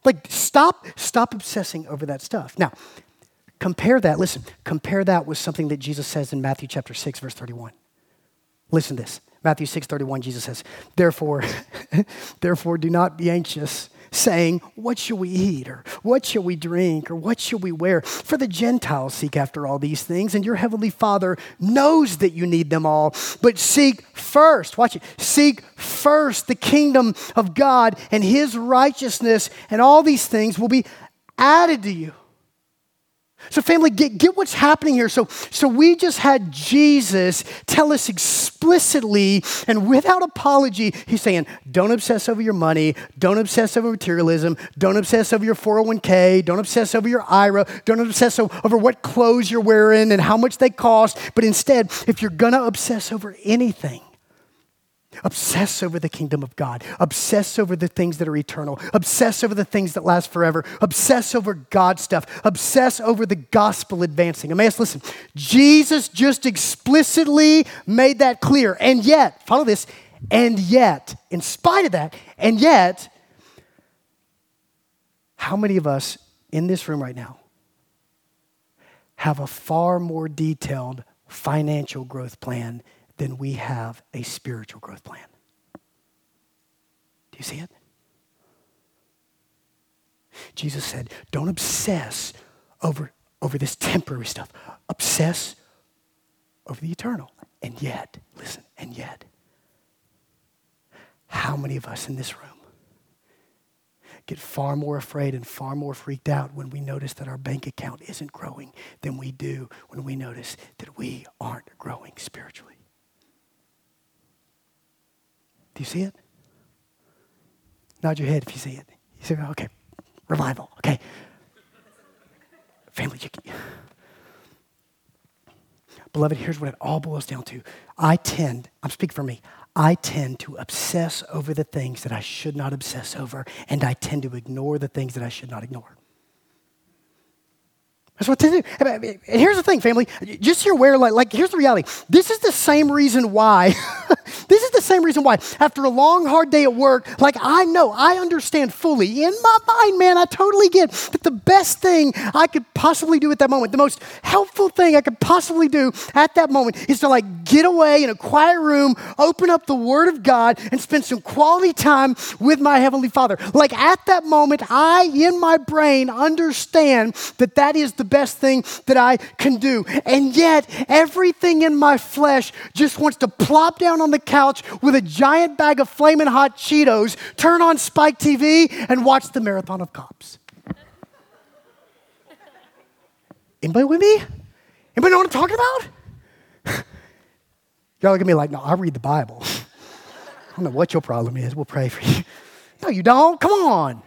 Like, stop, stop obsessing over that stuff. Now, compare that, listen, compare that with something that Jesus says in Matthew chapter six, verse thirty-one. Listen to this. Matthew six, thirty-one, Jesus says, therefore, therefore do not be anxious, saying, what shall we eat, or what shall we drink, or what shall we wear? For the Gentiles seek after all these things, and your heavenly Father knows that you need them all. But seek first, watch it, seek first the kingdom of God and his righteousness, and all these things will be added to you. So family, get, get what's happening here. So, so we just had Jesus tell us explicitly and without apology, he's saying, don't obsess over your money, don't obsess over materialism, don't obsess over your four oh one k, don't obsess over your I R A, don't obsess over what clothes you're wearing and how much they cost. But instead, if you're gonna obsess over anything, obsess over the kingdom of God. Obsess over the things that are eternal. Obsess over the things that last forever. Obsess over God stuff. Obsess over the gospel advancing. Emmaus, listen, Jesus just explicitly made that clear. And yet, follow this, and yet, in spite of that, and yet, how many of us in this room right now have a far more detailed financial growth plan than we have a spiritual growth plan? Do you see it? Jesus said, don't obsess over, over this temporary stuff. Obsess over the eternal. And yet, listen, and yet, how many of us in this room get far more afraid and far more freaked out when we notice that our bank account isn't growing than we do when we notice that we aren't growing spiritually? Do you see it? Nod your head if you see it. You say, okay, revival, okay. Family, you, beloved, here's what it all boils down to. I tend, I'm speaking for me, I tend to obsess over the things that I should not obsess over, and I tend to ignore the things that I should not ignore. That's what to do. And here's the thing, family. Just so you're aware, like, like, here's the reality. This is the same reason why, this is the same reason why, after a long, hard day at work, like, I know, I understand fully, in my mind, man, I totally get that the best thing I could possibly do at that moment, the most helpful thing I could possibly do at that moment is to, like, get away in a quiet room, open up the Word of God, and spend some quality time with my Heavenly Father. Like, at that moment, I, in my brain, understand that that is the best thing that I can do. And yet, everything in my flesh just wants to plop down on the couch with a giant bag of flaming hot Cheetos, turn on Spike T V, and watch the Marathon of Cops. Anybody with me? Anybody know what I'm talking about? Y'all look at me like, no, I read the Bible. I don't know what your problem is. We'll pray for you. No, you don't. Come on.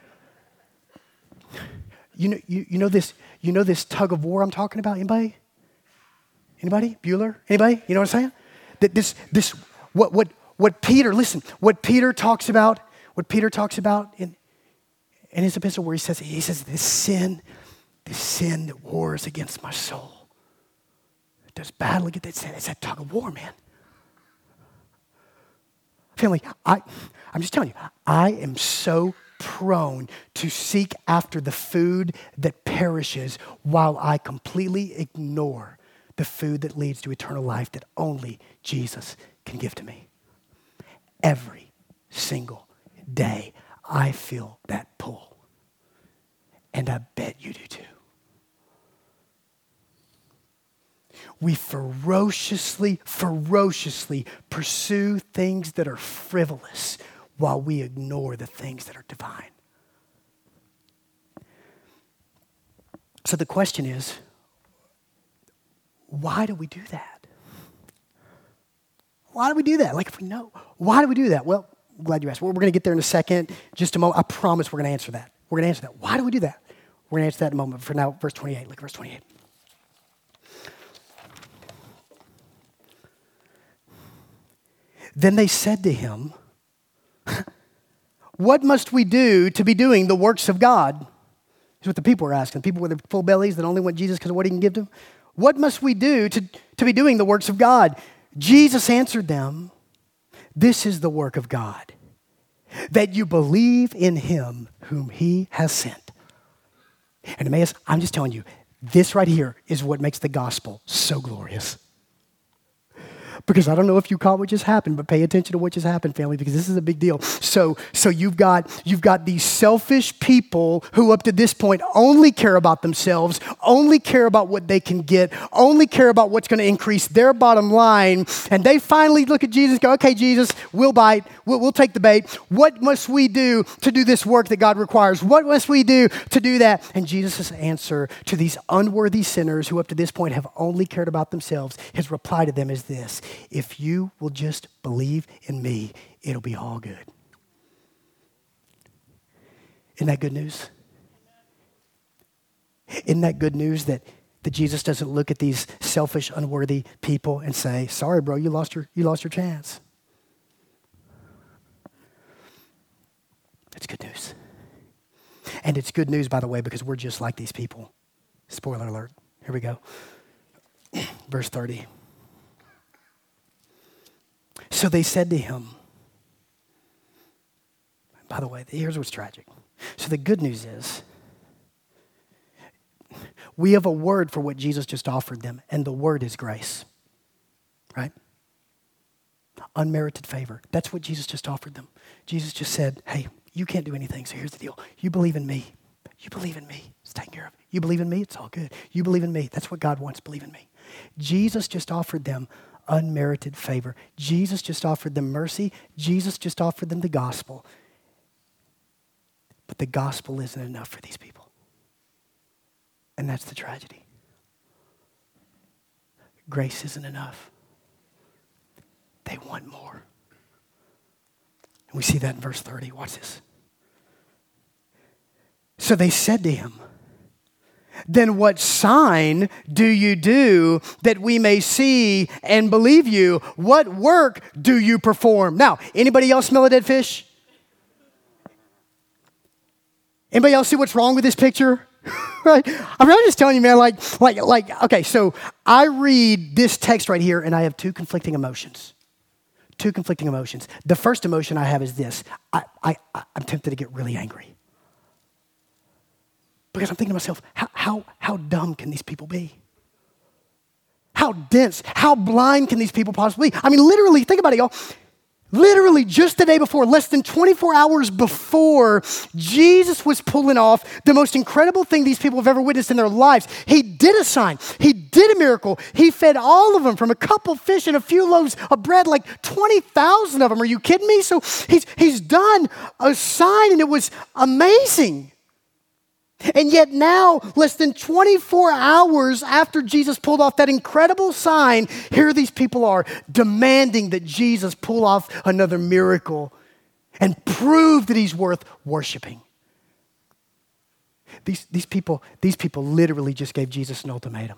You know, you, you know this, you know this tug of war I'm talking about? Anybody? Anybody? Bueller? Anybody? You know what I'm saying? That this, this, what, what, what Peter, listen, what Peter talks about, what Peter talks about in, in his epistle where he says, he says, this sin, this sin that wars against my soul. It does battle against that sin. It's that tug of war, man. Family, I, I'm just telling you, I am so prone to seek after the food that perishes while I completely ignore the food that leads to eternal life that only Jesus can give to me. Every single day, I feel that pull. And I bet you do too. We ferociously, ferociously pursue things that are frivolous while we ignore the things that are divine. So the question is, why do we do that? Why do we do that? Like, if we know, why do we do that? Well, I'm glad you asked. Well, we're going to get there in a second. Just a moment. I promise we're going to answer that. We're going to answer that. Why do we do that? We're going to answer that in a moment. For now, verse twenty-eight. Look at verse twenty-eight. Then they said to him, what must we do to be doing the works of God? Is what the people were asking. People with their full bellies that only want Jesus because of what he can give them. What must we do to, to be doing the works of God? Jesus answered them, this is the work of God, that you believe in him whom he has sent. And Emmaus, I'm just telling you, this right here is what makes the gospel so glorious. Because I don't know if you caught what just happened, but pay attention to what just happened, family, because this is a big deal. So, so you've got you've got these selfish people who up to this point only care about themselves, only care about what they can get, only care about what's going to increase their bottom line. And they finally look at Jesus and go, okay, Jesus, we'll bite. We'll, we'll take the bait. What must we do to do this work that God requires? What must we do to do that? And Jesus' answer to these unworthy sinners who up to this point have only cared about themselves, his reply to them is this: if you will just believe in me, it'll be all good. Isn't that good news? Isn't that good news that, that Jesus doesn't look at these selfish, unworthy people and say, sorry, bro, you lost your, you lost your chance. It's good news. And it's good news, by the way, because we're just like these people. Spoiler alert. Here we go. Verse thirty. So they said to him, by the way, here's what's tragic. So the good news is, we have a word for what Jesus just offered them, and the word is grace, right? Unmerited favor. That's what Jesus just offered them. Jesus just said, hey, you can't do anything, so here's the deal. You believe in me. You believe in me. It's taken care of. You believe in me, it's all good. You believe in me. That's what God wants, believe in me. Jesus just offered them unmerited favor. Jesus just offered them mercy. Jesus just offered them the gospel. But the gospel isn't enough for these people. And that's the tragedy. Grace isn't enough. They want more. And we see that in verse thirty. Watch this. So they said to him, then what sign do you do that we may see and believe you? What work do you perform? Now, anybody else smell a dead fish? Anybody else see what's wrong with this picture? Right? I mean, I'm just telling you, man, like, like, like, okay, so I read this text right here and I have two conflicting emotions. Two conflicting emotions. The first emotion I have is this. I, I, I'm tempted to get really angry. Because I'm thinking to myself, how, how, how dumb can these people be? How dense, how blind can these people possibly be? I mean, literally, think about it, y'all. Literally, just the day before, less than twenty-four hours before, Jesus was pulling off the most incredible thing these people have ever witnessed in their lives. He did a sign. He did a miracle. He fed all of them from a couple fish and a few loaves of bread, like twenty thousand of them. Are you kidding me? So he's, he's done a sign, and it was amazing. And yet now, less than twenty-four hours after Jesus pulled off that incredible sign, here these people are demanding that Jesus pull off another miracle and prove that he's worth worshiping. These, these people, these people literally just gave Jesus an ultimatum.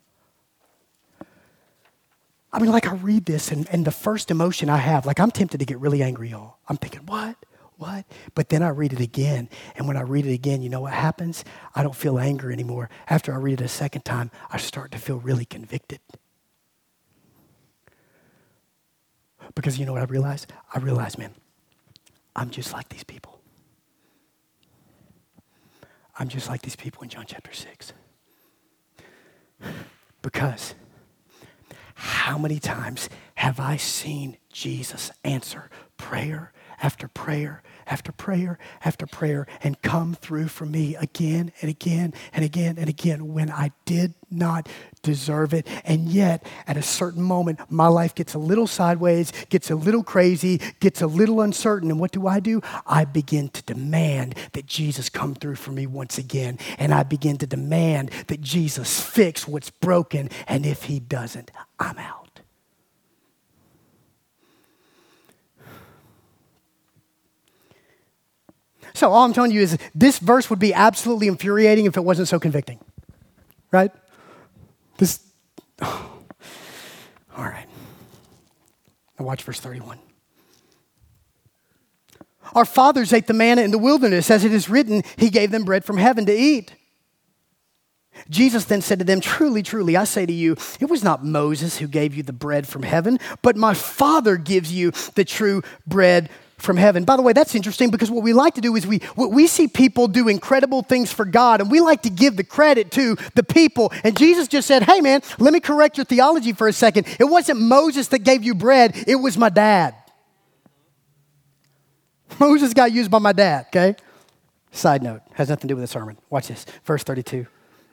I mean, like I read this and, and the first emotion I have, like I'm tempted to get really angry, y'all. I'm thinking, what? What? But then I read it again, and when I read it again, you know what happens? I don't feel anger anymore. After I read it a second time, I start to feel really convicted. Because you know what I realized? I realized, man, I'm just like these people. I'm just like these people in John chapter six. Because how many times have I seen Jesus answer prayer after prayer, after prayer, after prayer, and come through for me again and again and again and again when I did not deserve it. And yet, at a certain moment, my life gets a little sideways, gets a little crazy, gets a little uncertain. And what do I do? I begin to demand that Jesus come through for me once again. And I begin to demand that Jesus fix what's broken. And if he doesn't, I'm out. So all I'm telling you is this verse would be absolutely infuriating if it wasn't so convicting, right? This, oh. All right. Now watch verse thirty-one. Our fathers ate the manna in the wilderness, as it is written, he gave them bread from heaven to eat. Jesus then said to them, truly, truly, I say to you, it was not Moses who gave you the bread from heaven, but my Father gives you the true bread from heaven. By the way, that's interesting because what we like to do is we we see people do incredible things for God, and we like to give the credit to the people. And Jesus just said, hey man, let me correct your theology for a second. It wasn't Moses that gave you bread, it was my dad. Moses got used by my dad, okay? Side note, has nothing to do with the sermon. Watch this, verse thirty-two.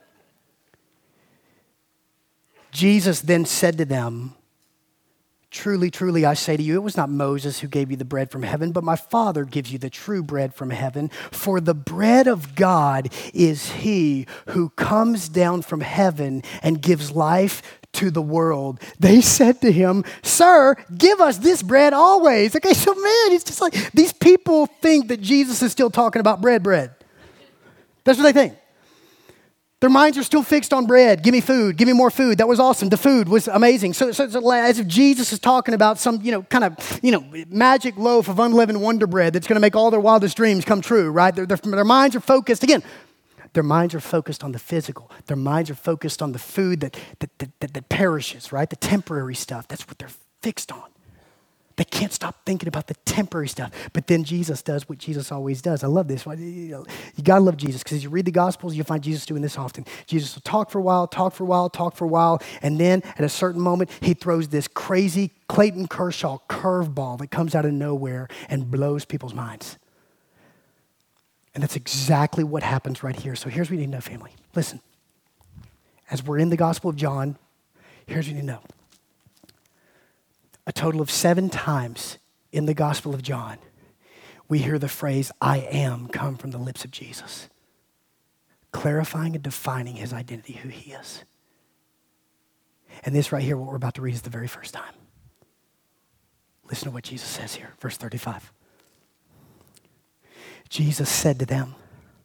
Jesus then said to them, truly, truly, I say to you, it was not Moses who gave you the bread from heaven, but my Father gives you the true bread from heaven. For the bread of God is he who comes down from heaven and gives life to the world. They said to him, sir, give us this bread always. Okay, so man, it's just like these people think that Jesus is still talking about bread, bread. That's what they think. Their minds are still fixed on bread. Give me food. Give me more food. That was awesome. The food was amazing. So, so, so as if Jesus is talking about some, you know, kind of, you know, magic loaf of unleavened wonder bread that's going to make all their wildest dreams come true, right? Their, their, their minds are focused, again, their minds are focused on the physical. Their minds are focused on the food that, that, that, that, that perishes, right? The temporary stuff. That's what they're fixed on. They can't stop thinking about the temporary stuff. But then Jesus does what Jesus always does. I love this. You got to love Jesus because as you read the Gospels, you'll find Jesus doing this often. Jesus will talk for a while, talk for a while, talk for a while, and then at a certain moment, he throws this crazy Clayton Kershaw curveball that comes out of nowhere and blows people's minds. And that's exactly what happens right here. So here's what you need to know, family. Listen, as we're in the Gospel of John, here's what you need to know. A total of seven times in the Gospel of John, we hear the phrase, I am, come from the lips of Jesus, clarifying and defining his identity, who he is. And this right here, what we're about to read is the very first time. Listen to what Jesus says here, verse thirty-five. Jesus said to them,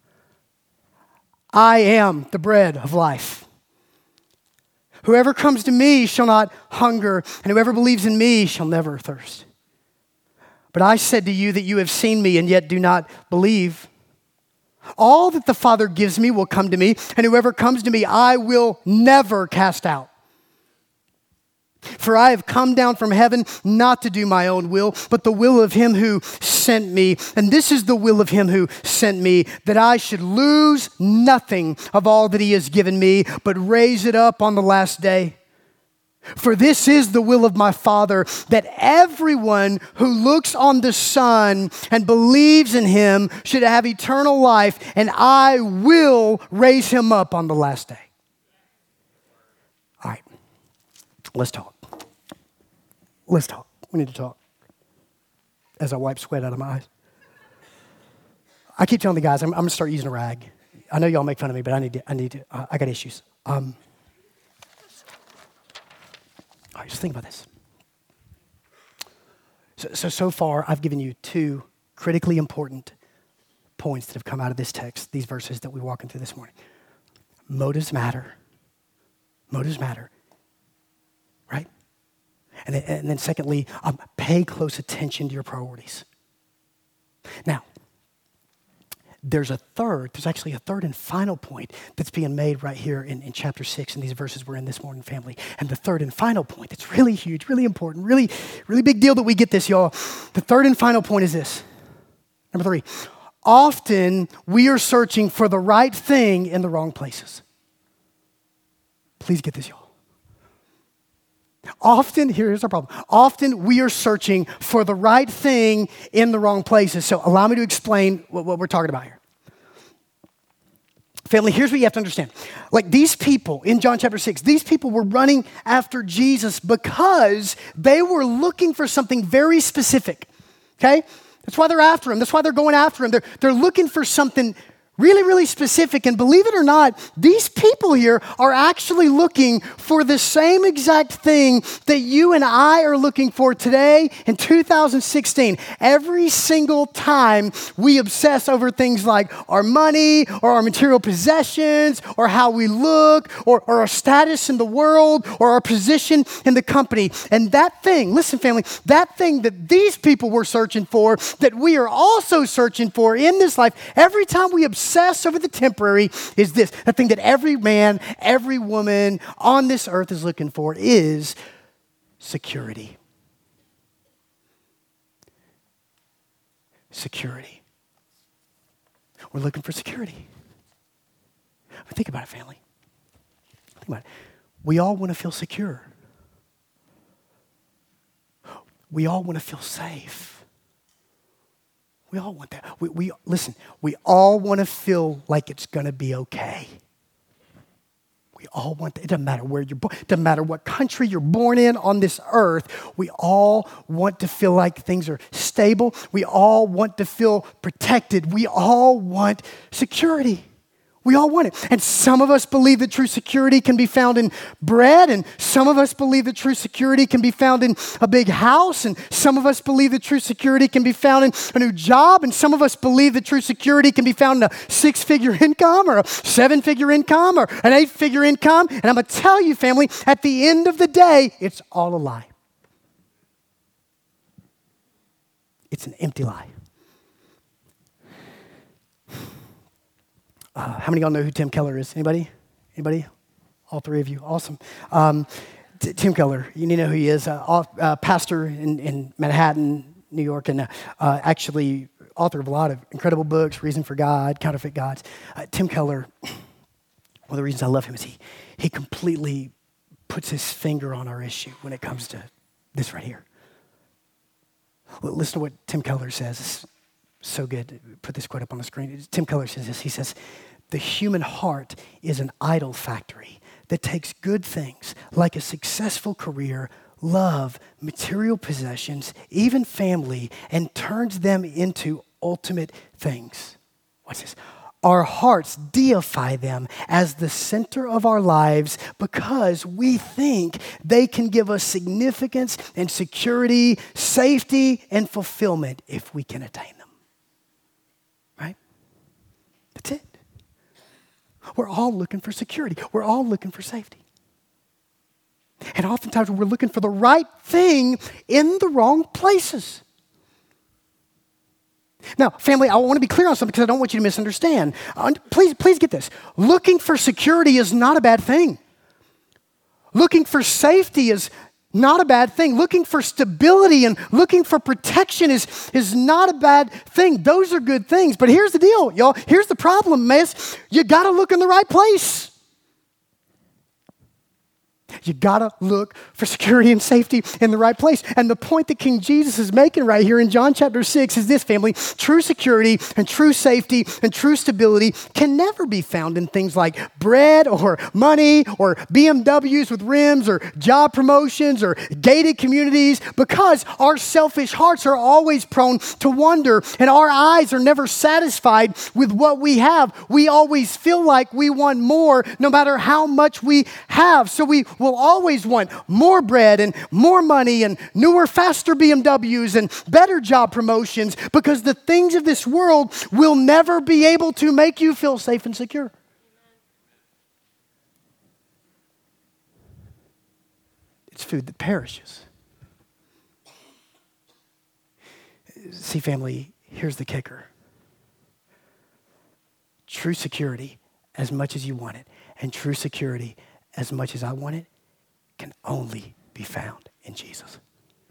I am the bread of life. Whoever comes to me shall not hunger, and whoever believes in me shall never thirst. But I said to you that you have seen me and yet do not believe. All that the Father gives me will come to me, and whoever comes to me I will never cast out. For I have come down from heaven not to do my own will, but the will of him who sent me. And this is the will of him who sent me, that I should lose nothing of all that he has given me, but raise it up on the last day. For this is the will of my Father, that everyone who looks on the Son and believes in him should have eternal life, and I will raise him up on the last day. All right, let's talk. Let's talk. We need to talk. As I wipe sweat out of my eyes. I keep telling the guys, I'm, I'm going to start using a rag. I know y'all make fun of me, but I need to, I need to, uh, I got issues. Um, all right, just think about this. So, so, so far, I've given you two critically important points that have come out of this text, these verses that we're walking through this morning. Motives matter. Motives matter. Right? And then, and then secondly, um, pay close attention to your priorities. Now, there's a third, there's actually a third and final point that's being made right here in, in chapter six in these verses we're in this morning, family. And the third and final point that's really huge, really important, really, really big deal that we get this, y'all. The third and final point is this. Number three, often we are searching for the right thing in the wrong places. Please get this, y'all. Often, here's our problem. Often we are searching for the right thing in the wrong places. So allow me to explain what, what we're talking about here. Family, here's what you have to understand. Like these people in John chapter six, these people were running after Jesus because they were looking for something very specific, okay? That's why they're after him. That's why they're going after him. They're, they're looking for something really, really specific. And believe it or not, these people here are actually looking for the same exact thing that you and I are looking for today in two thousand sixteen. Every single time we obsess over things like our money or our material possessions or how we look or, or our status in the world or our position in the company. And that thing, listen family, that thing that these people were searching for, that we are also searching for in this life, every time we obsess Obsess over the temporary is this. The thing that every man, every woman on this earth is looking for is security. security. We're looking for security. But think about it, family. Think about it. We all want to feel secure. We all want to feel safe. We all want that. We, we listen, we all want to feel like it's going to be okay. We all want that. It doesn't matter where you're born. It doesn't matter what country you're born in on this earth. We all want to feel like things are stable. We all want to feel protected. We all want security. We all want it. And some of us believe that true security can be found in bread, and some of us believe that true security can be found in a big house, and some of us believe that true security can be found in a new job, and some of us believe that true security can be found in a six-figure income or a seven-figure income or an eight-figure income. And I'm going to tell you, family, at the end of the day, it's all a lie. It's an empty lie. Uh, how many of y'all know who Tim Keller is? Anybody? Anybody? All three of you. Awesome. Um, T- Tim Keller, you need to know who he is. Uh, uh, pastor in, in Manhattan, New York, and uh, uh, actually author of a lot of incredible books, Reason for God, Counterfeit Gods. Uh, Tim Keller, one of the reasons I love him is he, he completely puts his finger on our issue when it comes to this right here. Listen to what Tim Keller says. It's so good. Put this quote up on the screen. Tim Keller says this. He says, "The human heart is an idol factory that takes good things like a successful career, love, material possessions, even family, and turns them into ultimate things." Watch this. "Our hearts deify them as the center of our lives because we think they can give us significance and security, safety, and fulfillment if we can attain them." Right? That's it. We're all looking for security. We're all looking for safety. And oftentimes we're looking for the right thing in the wrong places. Now, family, I want to be clear on something because I don't want you to misunderstand. Uh, please, please get this. Looking for security is not a bad thing. Looking for safety is not a bad thing. Looking for stability and looking for protection is, is not a bad thing. Those are good things. But here's the deal, y'all. Here's the problem, miss. You got to look in the right place. You gotta look for security and safety in the right place. And the point that King Jesus is making right here in John chapter six is this, family. True security and true safety and true stability can never be found in things like bread or money or B M Ws with rims or job promotions or gated communities, because our selfish hearts are always prone to wonder and our eyes are never satisfied with what we have. We always feel like we want more no matter how much we have. So we will always want more bread and more money and newer, faster B M Ws and better job promotions, because the things of this world will never be able to make you feel safe and secure. It's food that perishes. See, family, here's the kicker. True security, as much as you want it, and true security, as much as I want it, can only be found in Jesus.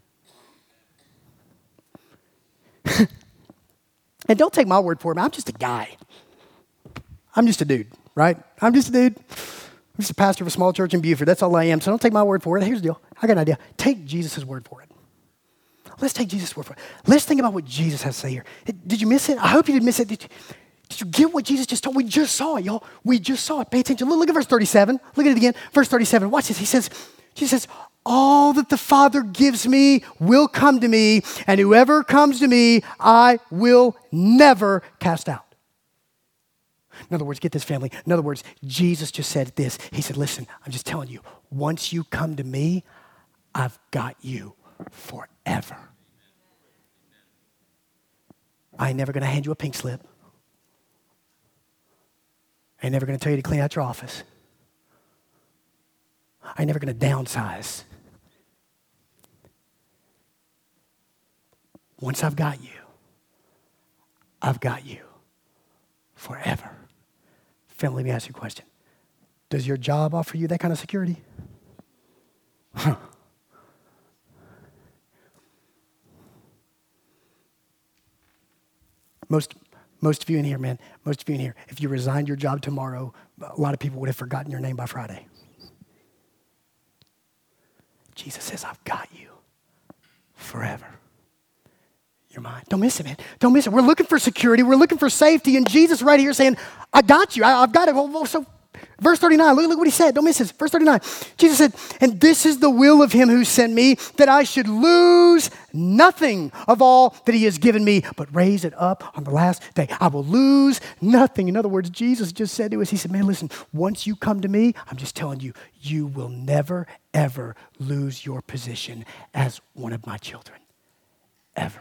And don't take my word for it. I'm just a guy. I'm just a dude, right? I'm just a dude. I'm just a pastor of a small church in Buford. That's all I am. So don't take my word for it. Here's the deal. I got an idea. Take Jesus' word for it. Let's take Jesus' word for it. Let's think about what Jesus has to say here. Did you miss it? I hope you didn't miss it. Did you, did you get what Jesus just told? We just saw it, y'all. We just saw it. Pay attention. Look, look at verse thirty-seven. Look at it again. Verse thirty-seven. Watch this. He says, Jesus says, "All that the Father gives me will come to me, and whoever comes to me, I will never cast out." In other words, get this, family. In other words, Jesus just said this. He said, listen, I'm just telling you, once you come to me, I've got you forever. I ain't never going to hand you a pink slip. I ain't never going to tell you to clean out your office. I ain't never going to downsize. Once I've got you, I've got you forever. Family, let me ask you a question. Does your job offer you that kind of security? Huh. Most, most of you in here, man, most of you in here, if you resigned your job tomorrow, a lot of people would have forgotten your name by Friday. Jesus says, I've got you forever. You're mine. Don't miss it, man. Don't miss it. We're looking for security. We're looking for safety. And Jesus right here saying, I got you. I, I've got it. Well, well, so verse thirty-nine, look, look what he said. Don't miss this. Verse thirty-nine. Jesus said, and this is the will of him who sent me, that I should lose nothing of all that he has given me, but raise it up on the last day. I will lose nothing. In other words, Jesus just said to us, he said, man, listen, once you come to me, I'm just telling you, you will never, ever lose your position as one of my children. Ever.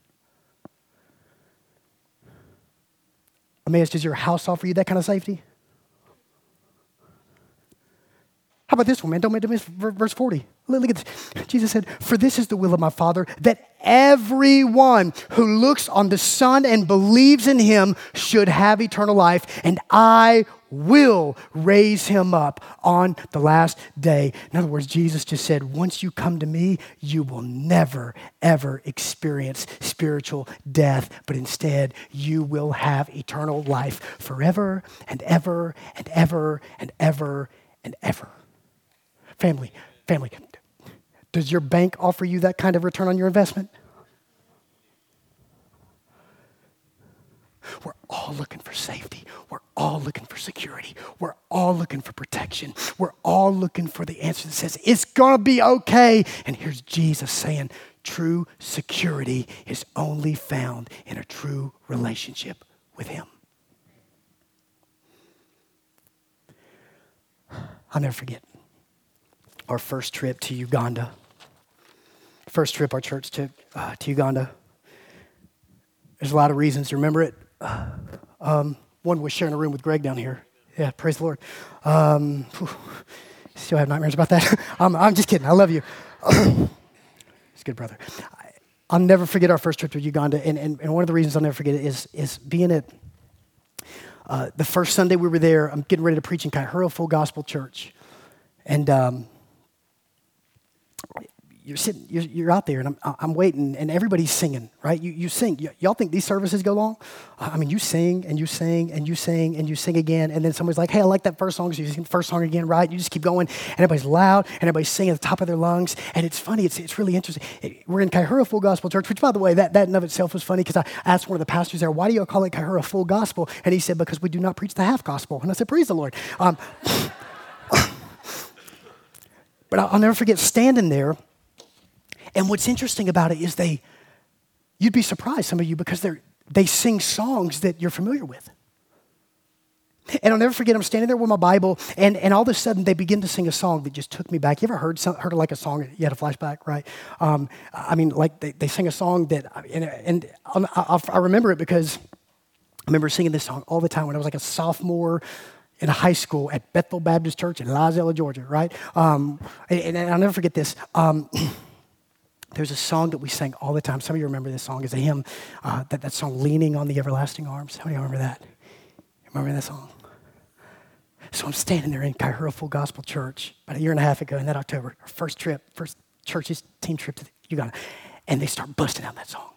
Emmaus, does your house offer you that kind of safety? How about this one, man? Don't miss verse forty. Look at this. Jesus said, for this is the will of my Father, that everyone who looks on the Son and believes in him should have eternal life, and I will raise him up on the last day. In other words, Jesus just said, once you come to me, you will never, ever experience spiritual death, but instead you will have eternal life forever and ever and ever and ever and ever. Family, family, does your bank offer you that kind of return on your investment? We're all looking for safety. We're all looking for security. We're all looking for protection. We're all looking for the answer that says, it's going to be okay. And here's Jesus saying, true security is only found in a true relationship with him. I'll never forget our first trip to Uganda. First trip our church took uh, to Uganda. There's a lot of reasons to remember it. Um, one was sharing a room with Greg down here. Yeah, praise the Lord. Um, whew, still have nightmares about that. um, I'm just kidding. I love you. It's good, brother. I, I'll never forget our first trip to Uganda, and, and, and one of the reasons I'll never forget it is, is being at uh, the first Sunday we were there. I'm getting ready to preach in Kaihura Full Gospel Church, and um, you're sitting, you're, you're out there, and I'm, I'm waiting, and everybody's singing, right? You, you sing. Y- y'all think these services go long? I mean, you sing, and you sing, and you sing, and you sing again, and then somebody's like, hey, I like that first song, so you sing the first song again, right? You just keep going, and everybody's loud, and everybody's singing at the top of their lungs, and it's funny. It's it's really interesting. It, we're in Kaihura Full Gospel Church, which, by the way, that, that in of itself was funny, because I asked one of the pastors there, why do you call it Kaihura Full Gospel? And he said, because we do not preach the half gospel. And I said, praise the Lord. Um, but I'll, I'll never forget standing there. And what's interesting about it is they, you'd be surprised, some of you, because they they sing songs that you're familiar with. And I'll never forget, I'm standing there with my Bible, and, and all of a sudden they begin to sing a song that just took me back. You ever heard some, heard of like a song, you had a flashback, right? Um, I mean, like they, they sing a song that, and, and I, I remember it because I remember singing this song all the time when I was like a sophomore in high school at Bethel Baptist Church in Lizella, Georgia, right? Um, and, and I'll never forget this. Um, There's a song that we sang all the time. Some of you remember this song. It's a hymn, uh, that, that song, Leaning on the Everlasting Arms. How many of you remember that? Remember that song? So I'm standing there in Kaihura Full Gospel Church about a year and a half ago in that October, our first trip, first church's team trip to Uganda, and they start busting out that song.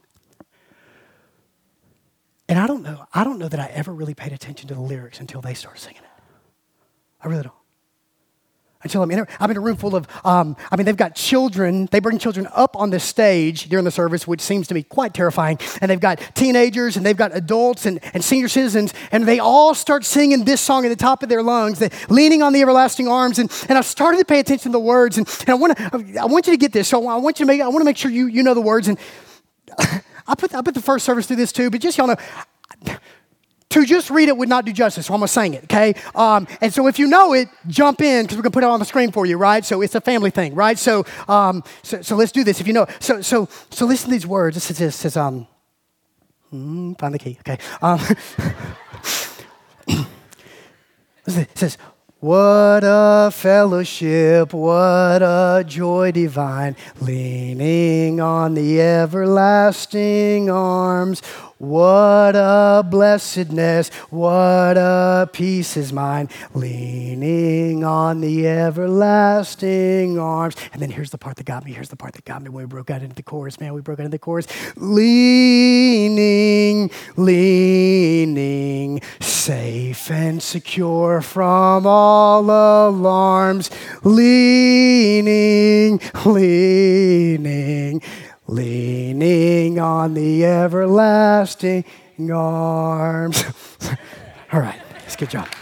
And I don't know, I don't know that I ever really paid attention to the lyrics until they started singing it. I really don't. Until I'm in a, I'm in a room full of, um, I mean, they've got children. They bring children up on the stage during the service, which seems to be quite terrifying. And they've got teenagers, and they've got adults and, and senior citizens, and they all start singing this song at the top of their lungs, the, leaning on the everlasting arms. And, and I started to pay attention to the words, and, and I want to, I want you to get this. So I want you to make, I want to make sure you you know the words. And I put I put the first service through this too, but just y'all know. To just read it would not do justice, so I'm going to sing it, okay? Um, and so if you know it, jump in, because we're going to put it on the screen for you, right? So it's a family thing, right? So um, so, so let's do this if you know. So so so listen to these words. It says, it says um, mm, find the key, okay? Um, it says, What a fellowship, what a joy divine, leaning on the everlasting arms. What a blessedness, what a peace is mine, leaning on the everlasting arms. And then here's the part that got me, here's the part that got me when we broke out into the chorus, man, we broke out into the chorus. Leaning, leaning, safe and secure from all alarms. Leaning, leaning, leaning on the everlasting arms. All right, that's a good job.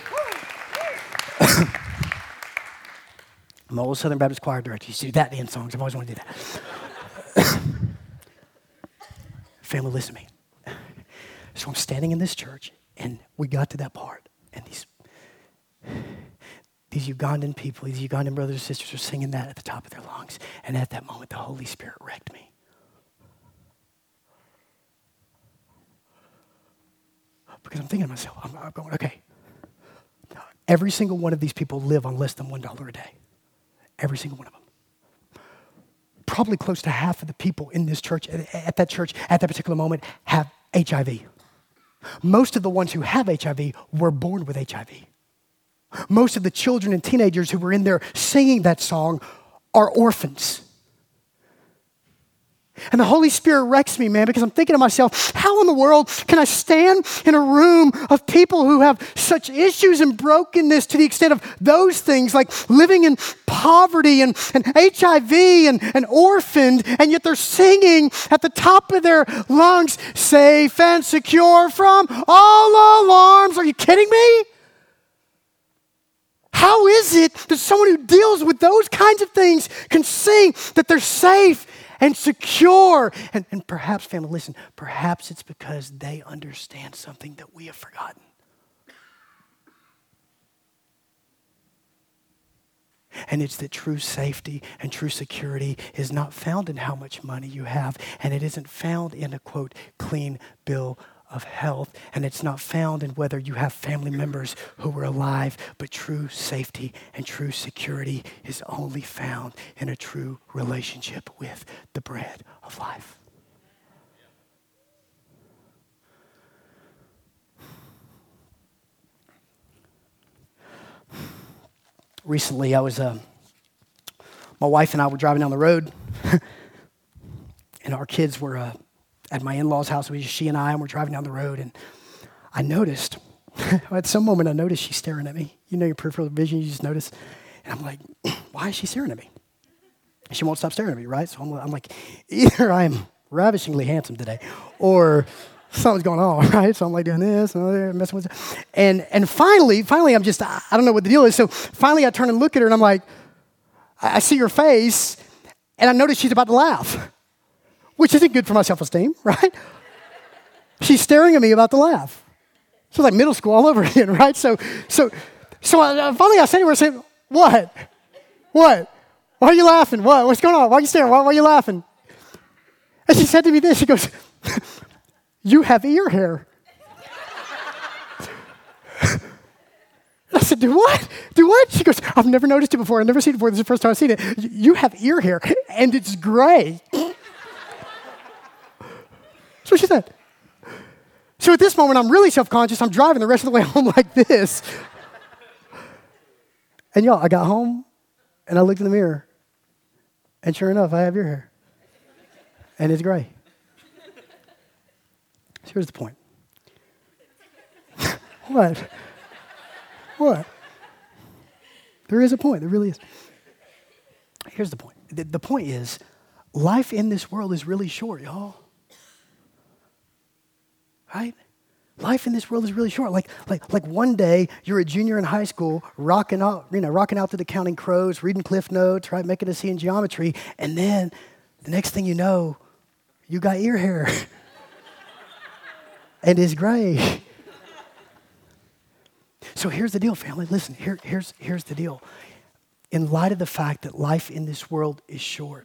I'm an old Southern Baptist choir director. You used to do that in songs. I've always wanted to do that. Family, listen to me. So I'm standing in this church, and we got to that part, and these, these Ugandan people, these Ugandan brothers and sisters are singing that at the top of their lungs, and at that moment, the Holy Spirit wrecked me. Because I'm thinking to myself, I'm, I'm going, okay, every single one of these people live on less than one dollar a day. Every single one of them. Probably close to half of the people in this church, at that church, at that particular moment, have H I V. Most of the ones who have H I V were born with H I V. Most of the children and teenagers who were in there singing that song are orphans. And the Holy Spirit wrecks me, man, because I'm thinking to myself, how in the world can I stand in a room of people who have such issues and brokenness to the extent of those things, like living in poverty and, and H I V and, and orphaned, and yet they're singing at the top of their lungs, safe and secure from all alarms. Are you kidding me? How is it that someone who deals with those kinds of things can sing that they're safe and secure? And, and perhaps, family, listen, perhaps it's because they understand something that we have forgotten. And it's that true safety and true security is not found in how much money you have, and it isn't found in a, quote, clean bill of health, and it's not found in whether you have family members who are alive, but true safety and true security is only found in a true relationship with the bread of life. Recently, I was, uh, my wife and I were driving down the road, and our kids were uh, at my in-laws' house. We just, she and I, and we're driving down the road, and I noticed, at some moment I noticed she's staring at me. You know your peripheral vision, you just notice. And I'm like, why is she staring at me? And she won't stop staring at me, right? So I'm, I'm like, either I'm ravishingly handsome today, or something's going on, right? So I'm like doing this, and messing with it. And, and finally, finally I'm just, I don't know what the deal is. So finally I turn and look at her, and I'm like, I, I see her face, and I notice she's about to laugh, which isn't good for my self-esteem, right? She's staring at me about to laugh. So like middle school all over again, right? So, so, so I, finally I said to her, I said, what? What? Why are you laughing? What? What's going on? Why are you staring? Why, why are you laughing? And she said to me this, she goes, you have ear hair. I said, do what? Do what? She goes, I've never noticed it before. I've never seen it before. This is the first time I've seen it. You have ear hair, and it's gray. That's what she said. So at this moment, I'm really self-conscious. I'm driving the rest of the way home like this. And y'all, I got home, and I looked in the mirror, and sure enough, I have ear hair. And it's gray. So here's the point. What? What? There is a point. There really is. Here's the point. The, the point is, life in this world is really short, y'all. Right? Life in this world is really short. Like, like, like one day you're a junior in high school, rocking out, you know, rocking out to the Counting Crows, reading Cliff Notes, right, making a C in geometry, and then the next thing you know, you got ear hair, and it's gray. So here's the deal, family. Listen, here, here's here's the deal. In light of the fact that life in this world is short,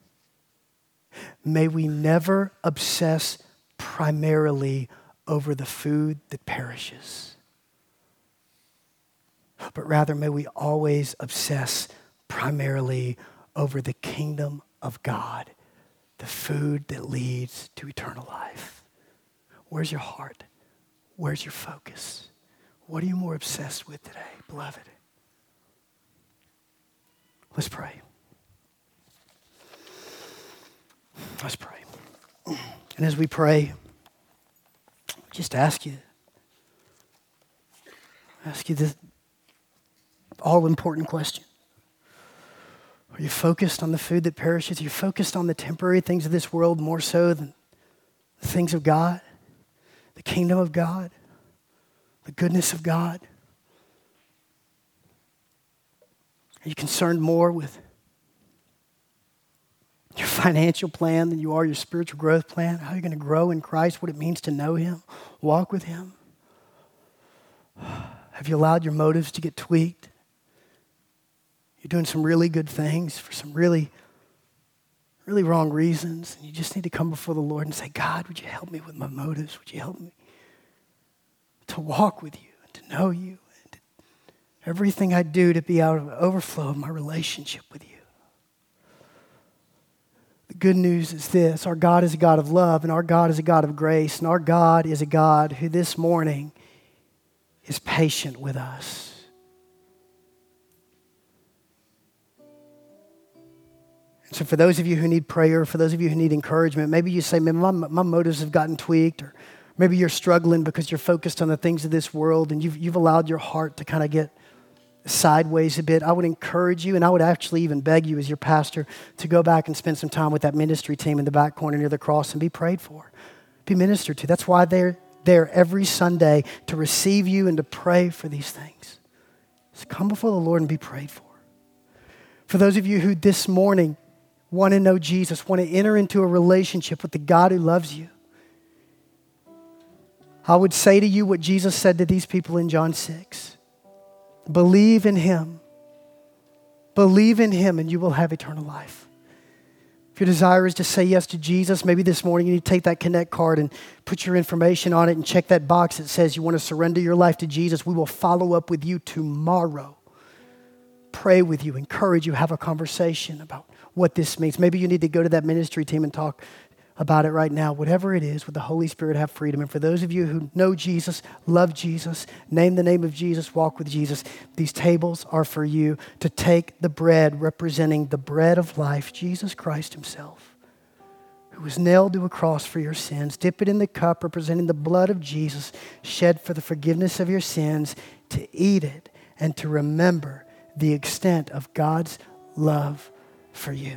may we never obsess primarily over the food that perishes. but rather may we always obsess primarily over the kingdom of God, the food that leads to eternal life. Where's your heart? Where's your focus? What are you more obsessed with today, beloved? Let's pray. Let's pray. And as we pray, just ask you, ask you this all-important question. Are you focused on the food that perishes? Are you focused on the temporary things of this world more so than the things of God, the kingdom of God, the goodness of God? Are you concerned more with your financial plan than you are your spiritual growth plan? How you're going to grow in Christ, what it means to know Him, walk with Him? Have you allowed your motives to get tweaked? You're doing some really good things for some really, really wrong reasons. And you just need to come before the Lord and say, God, would you help me with my motives? Would you help me to walk with you and to know you? And to, everything I do to be out of the overflow of my relationship with you. The good news is this: our God is a God of love, and our God is a God of grace, and our God is a God who this morning is patient with us. So for those of you who need prayer, for those of you who need encouragement, maybe you say, man, my, my motives have gotten tweaked, or maybe you're struggling because you're focused on the things of this world and you've, you've allowed your heart to kind of get sideways a bit. I would encourage you, and I would actually even beg you as your pastor to go back and spend some time with that ministry team in the back corner near the cross and be prayed for, be ministered to. That's why they're there every Sunday, to receive you and to pray for these things. So come before the Lord and be prayed for. For those of you who this morning want to know Jesus, want to enter into a relationship with the God who loves you, I would say to you what Jesus said to these people in John six. Believe in Him. Believe in Him and you will have eternal life. If your desire is to say yes to Jesus, maybe this morning you need to take that Connect card and put your information on it and check that box that says you want to surrender your life to Jesus. We will follow up with you tomorrow. Pray with you, encourage you, have a conversation about what this means. Maybe you need to go to that ministry team and talk about it right now. Whatever it is, with the Holy Spirit, have freedom. And for those of you who know Jesus, love Jesus, name the name of Jesus, walk with Jesus, these tables are for you to take the bread representing the bread of life, Jesus Christ Himself, who was nailed to a cross for your sins. Dip it in the cup representing the blood of Jesus shed for the forgiveness of your sins, to eat it and to remember the extent of God's love for you.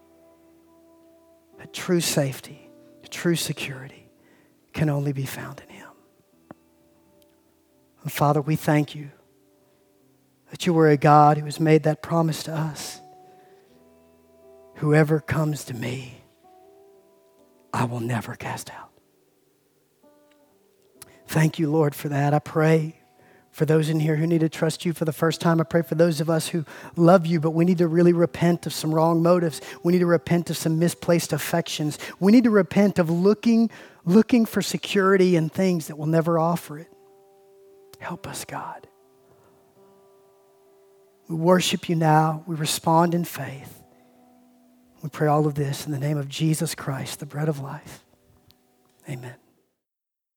A true safety, a true security can only be found in Him. And Father, we thank you that you were a God who has made that promise to us. Whoever comes to me, I will never cast out. Thank you, Lord, for that. I pray for those in here who need to trust you for the first time. I pray for those of us who love you, but we need to really repent of some wrong motives. We need to repent of some misplaced affections. We need to repent of looking, looking for security in things that will never offer it. Help us, God. We worship you now. We respond in faith. We pray all of this in the name of Jesus Christ, the bread of life. Amen.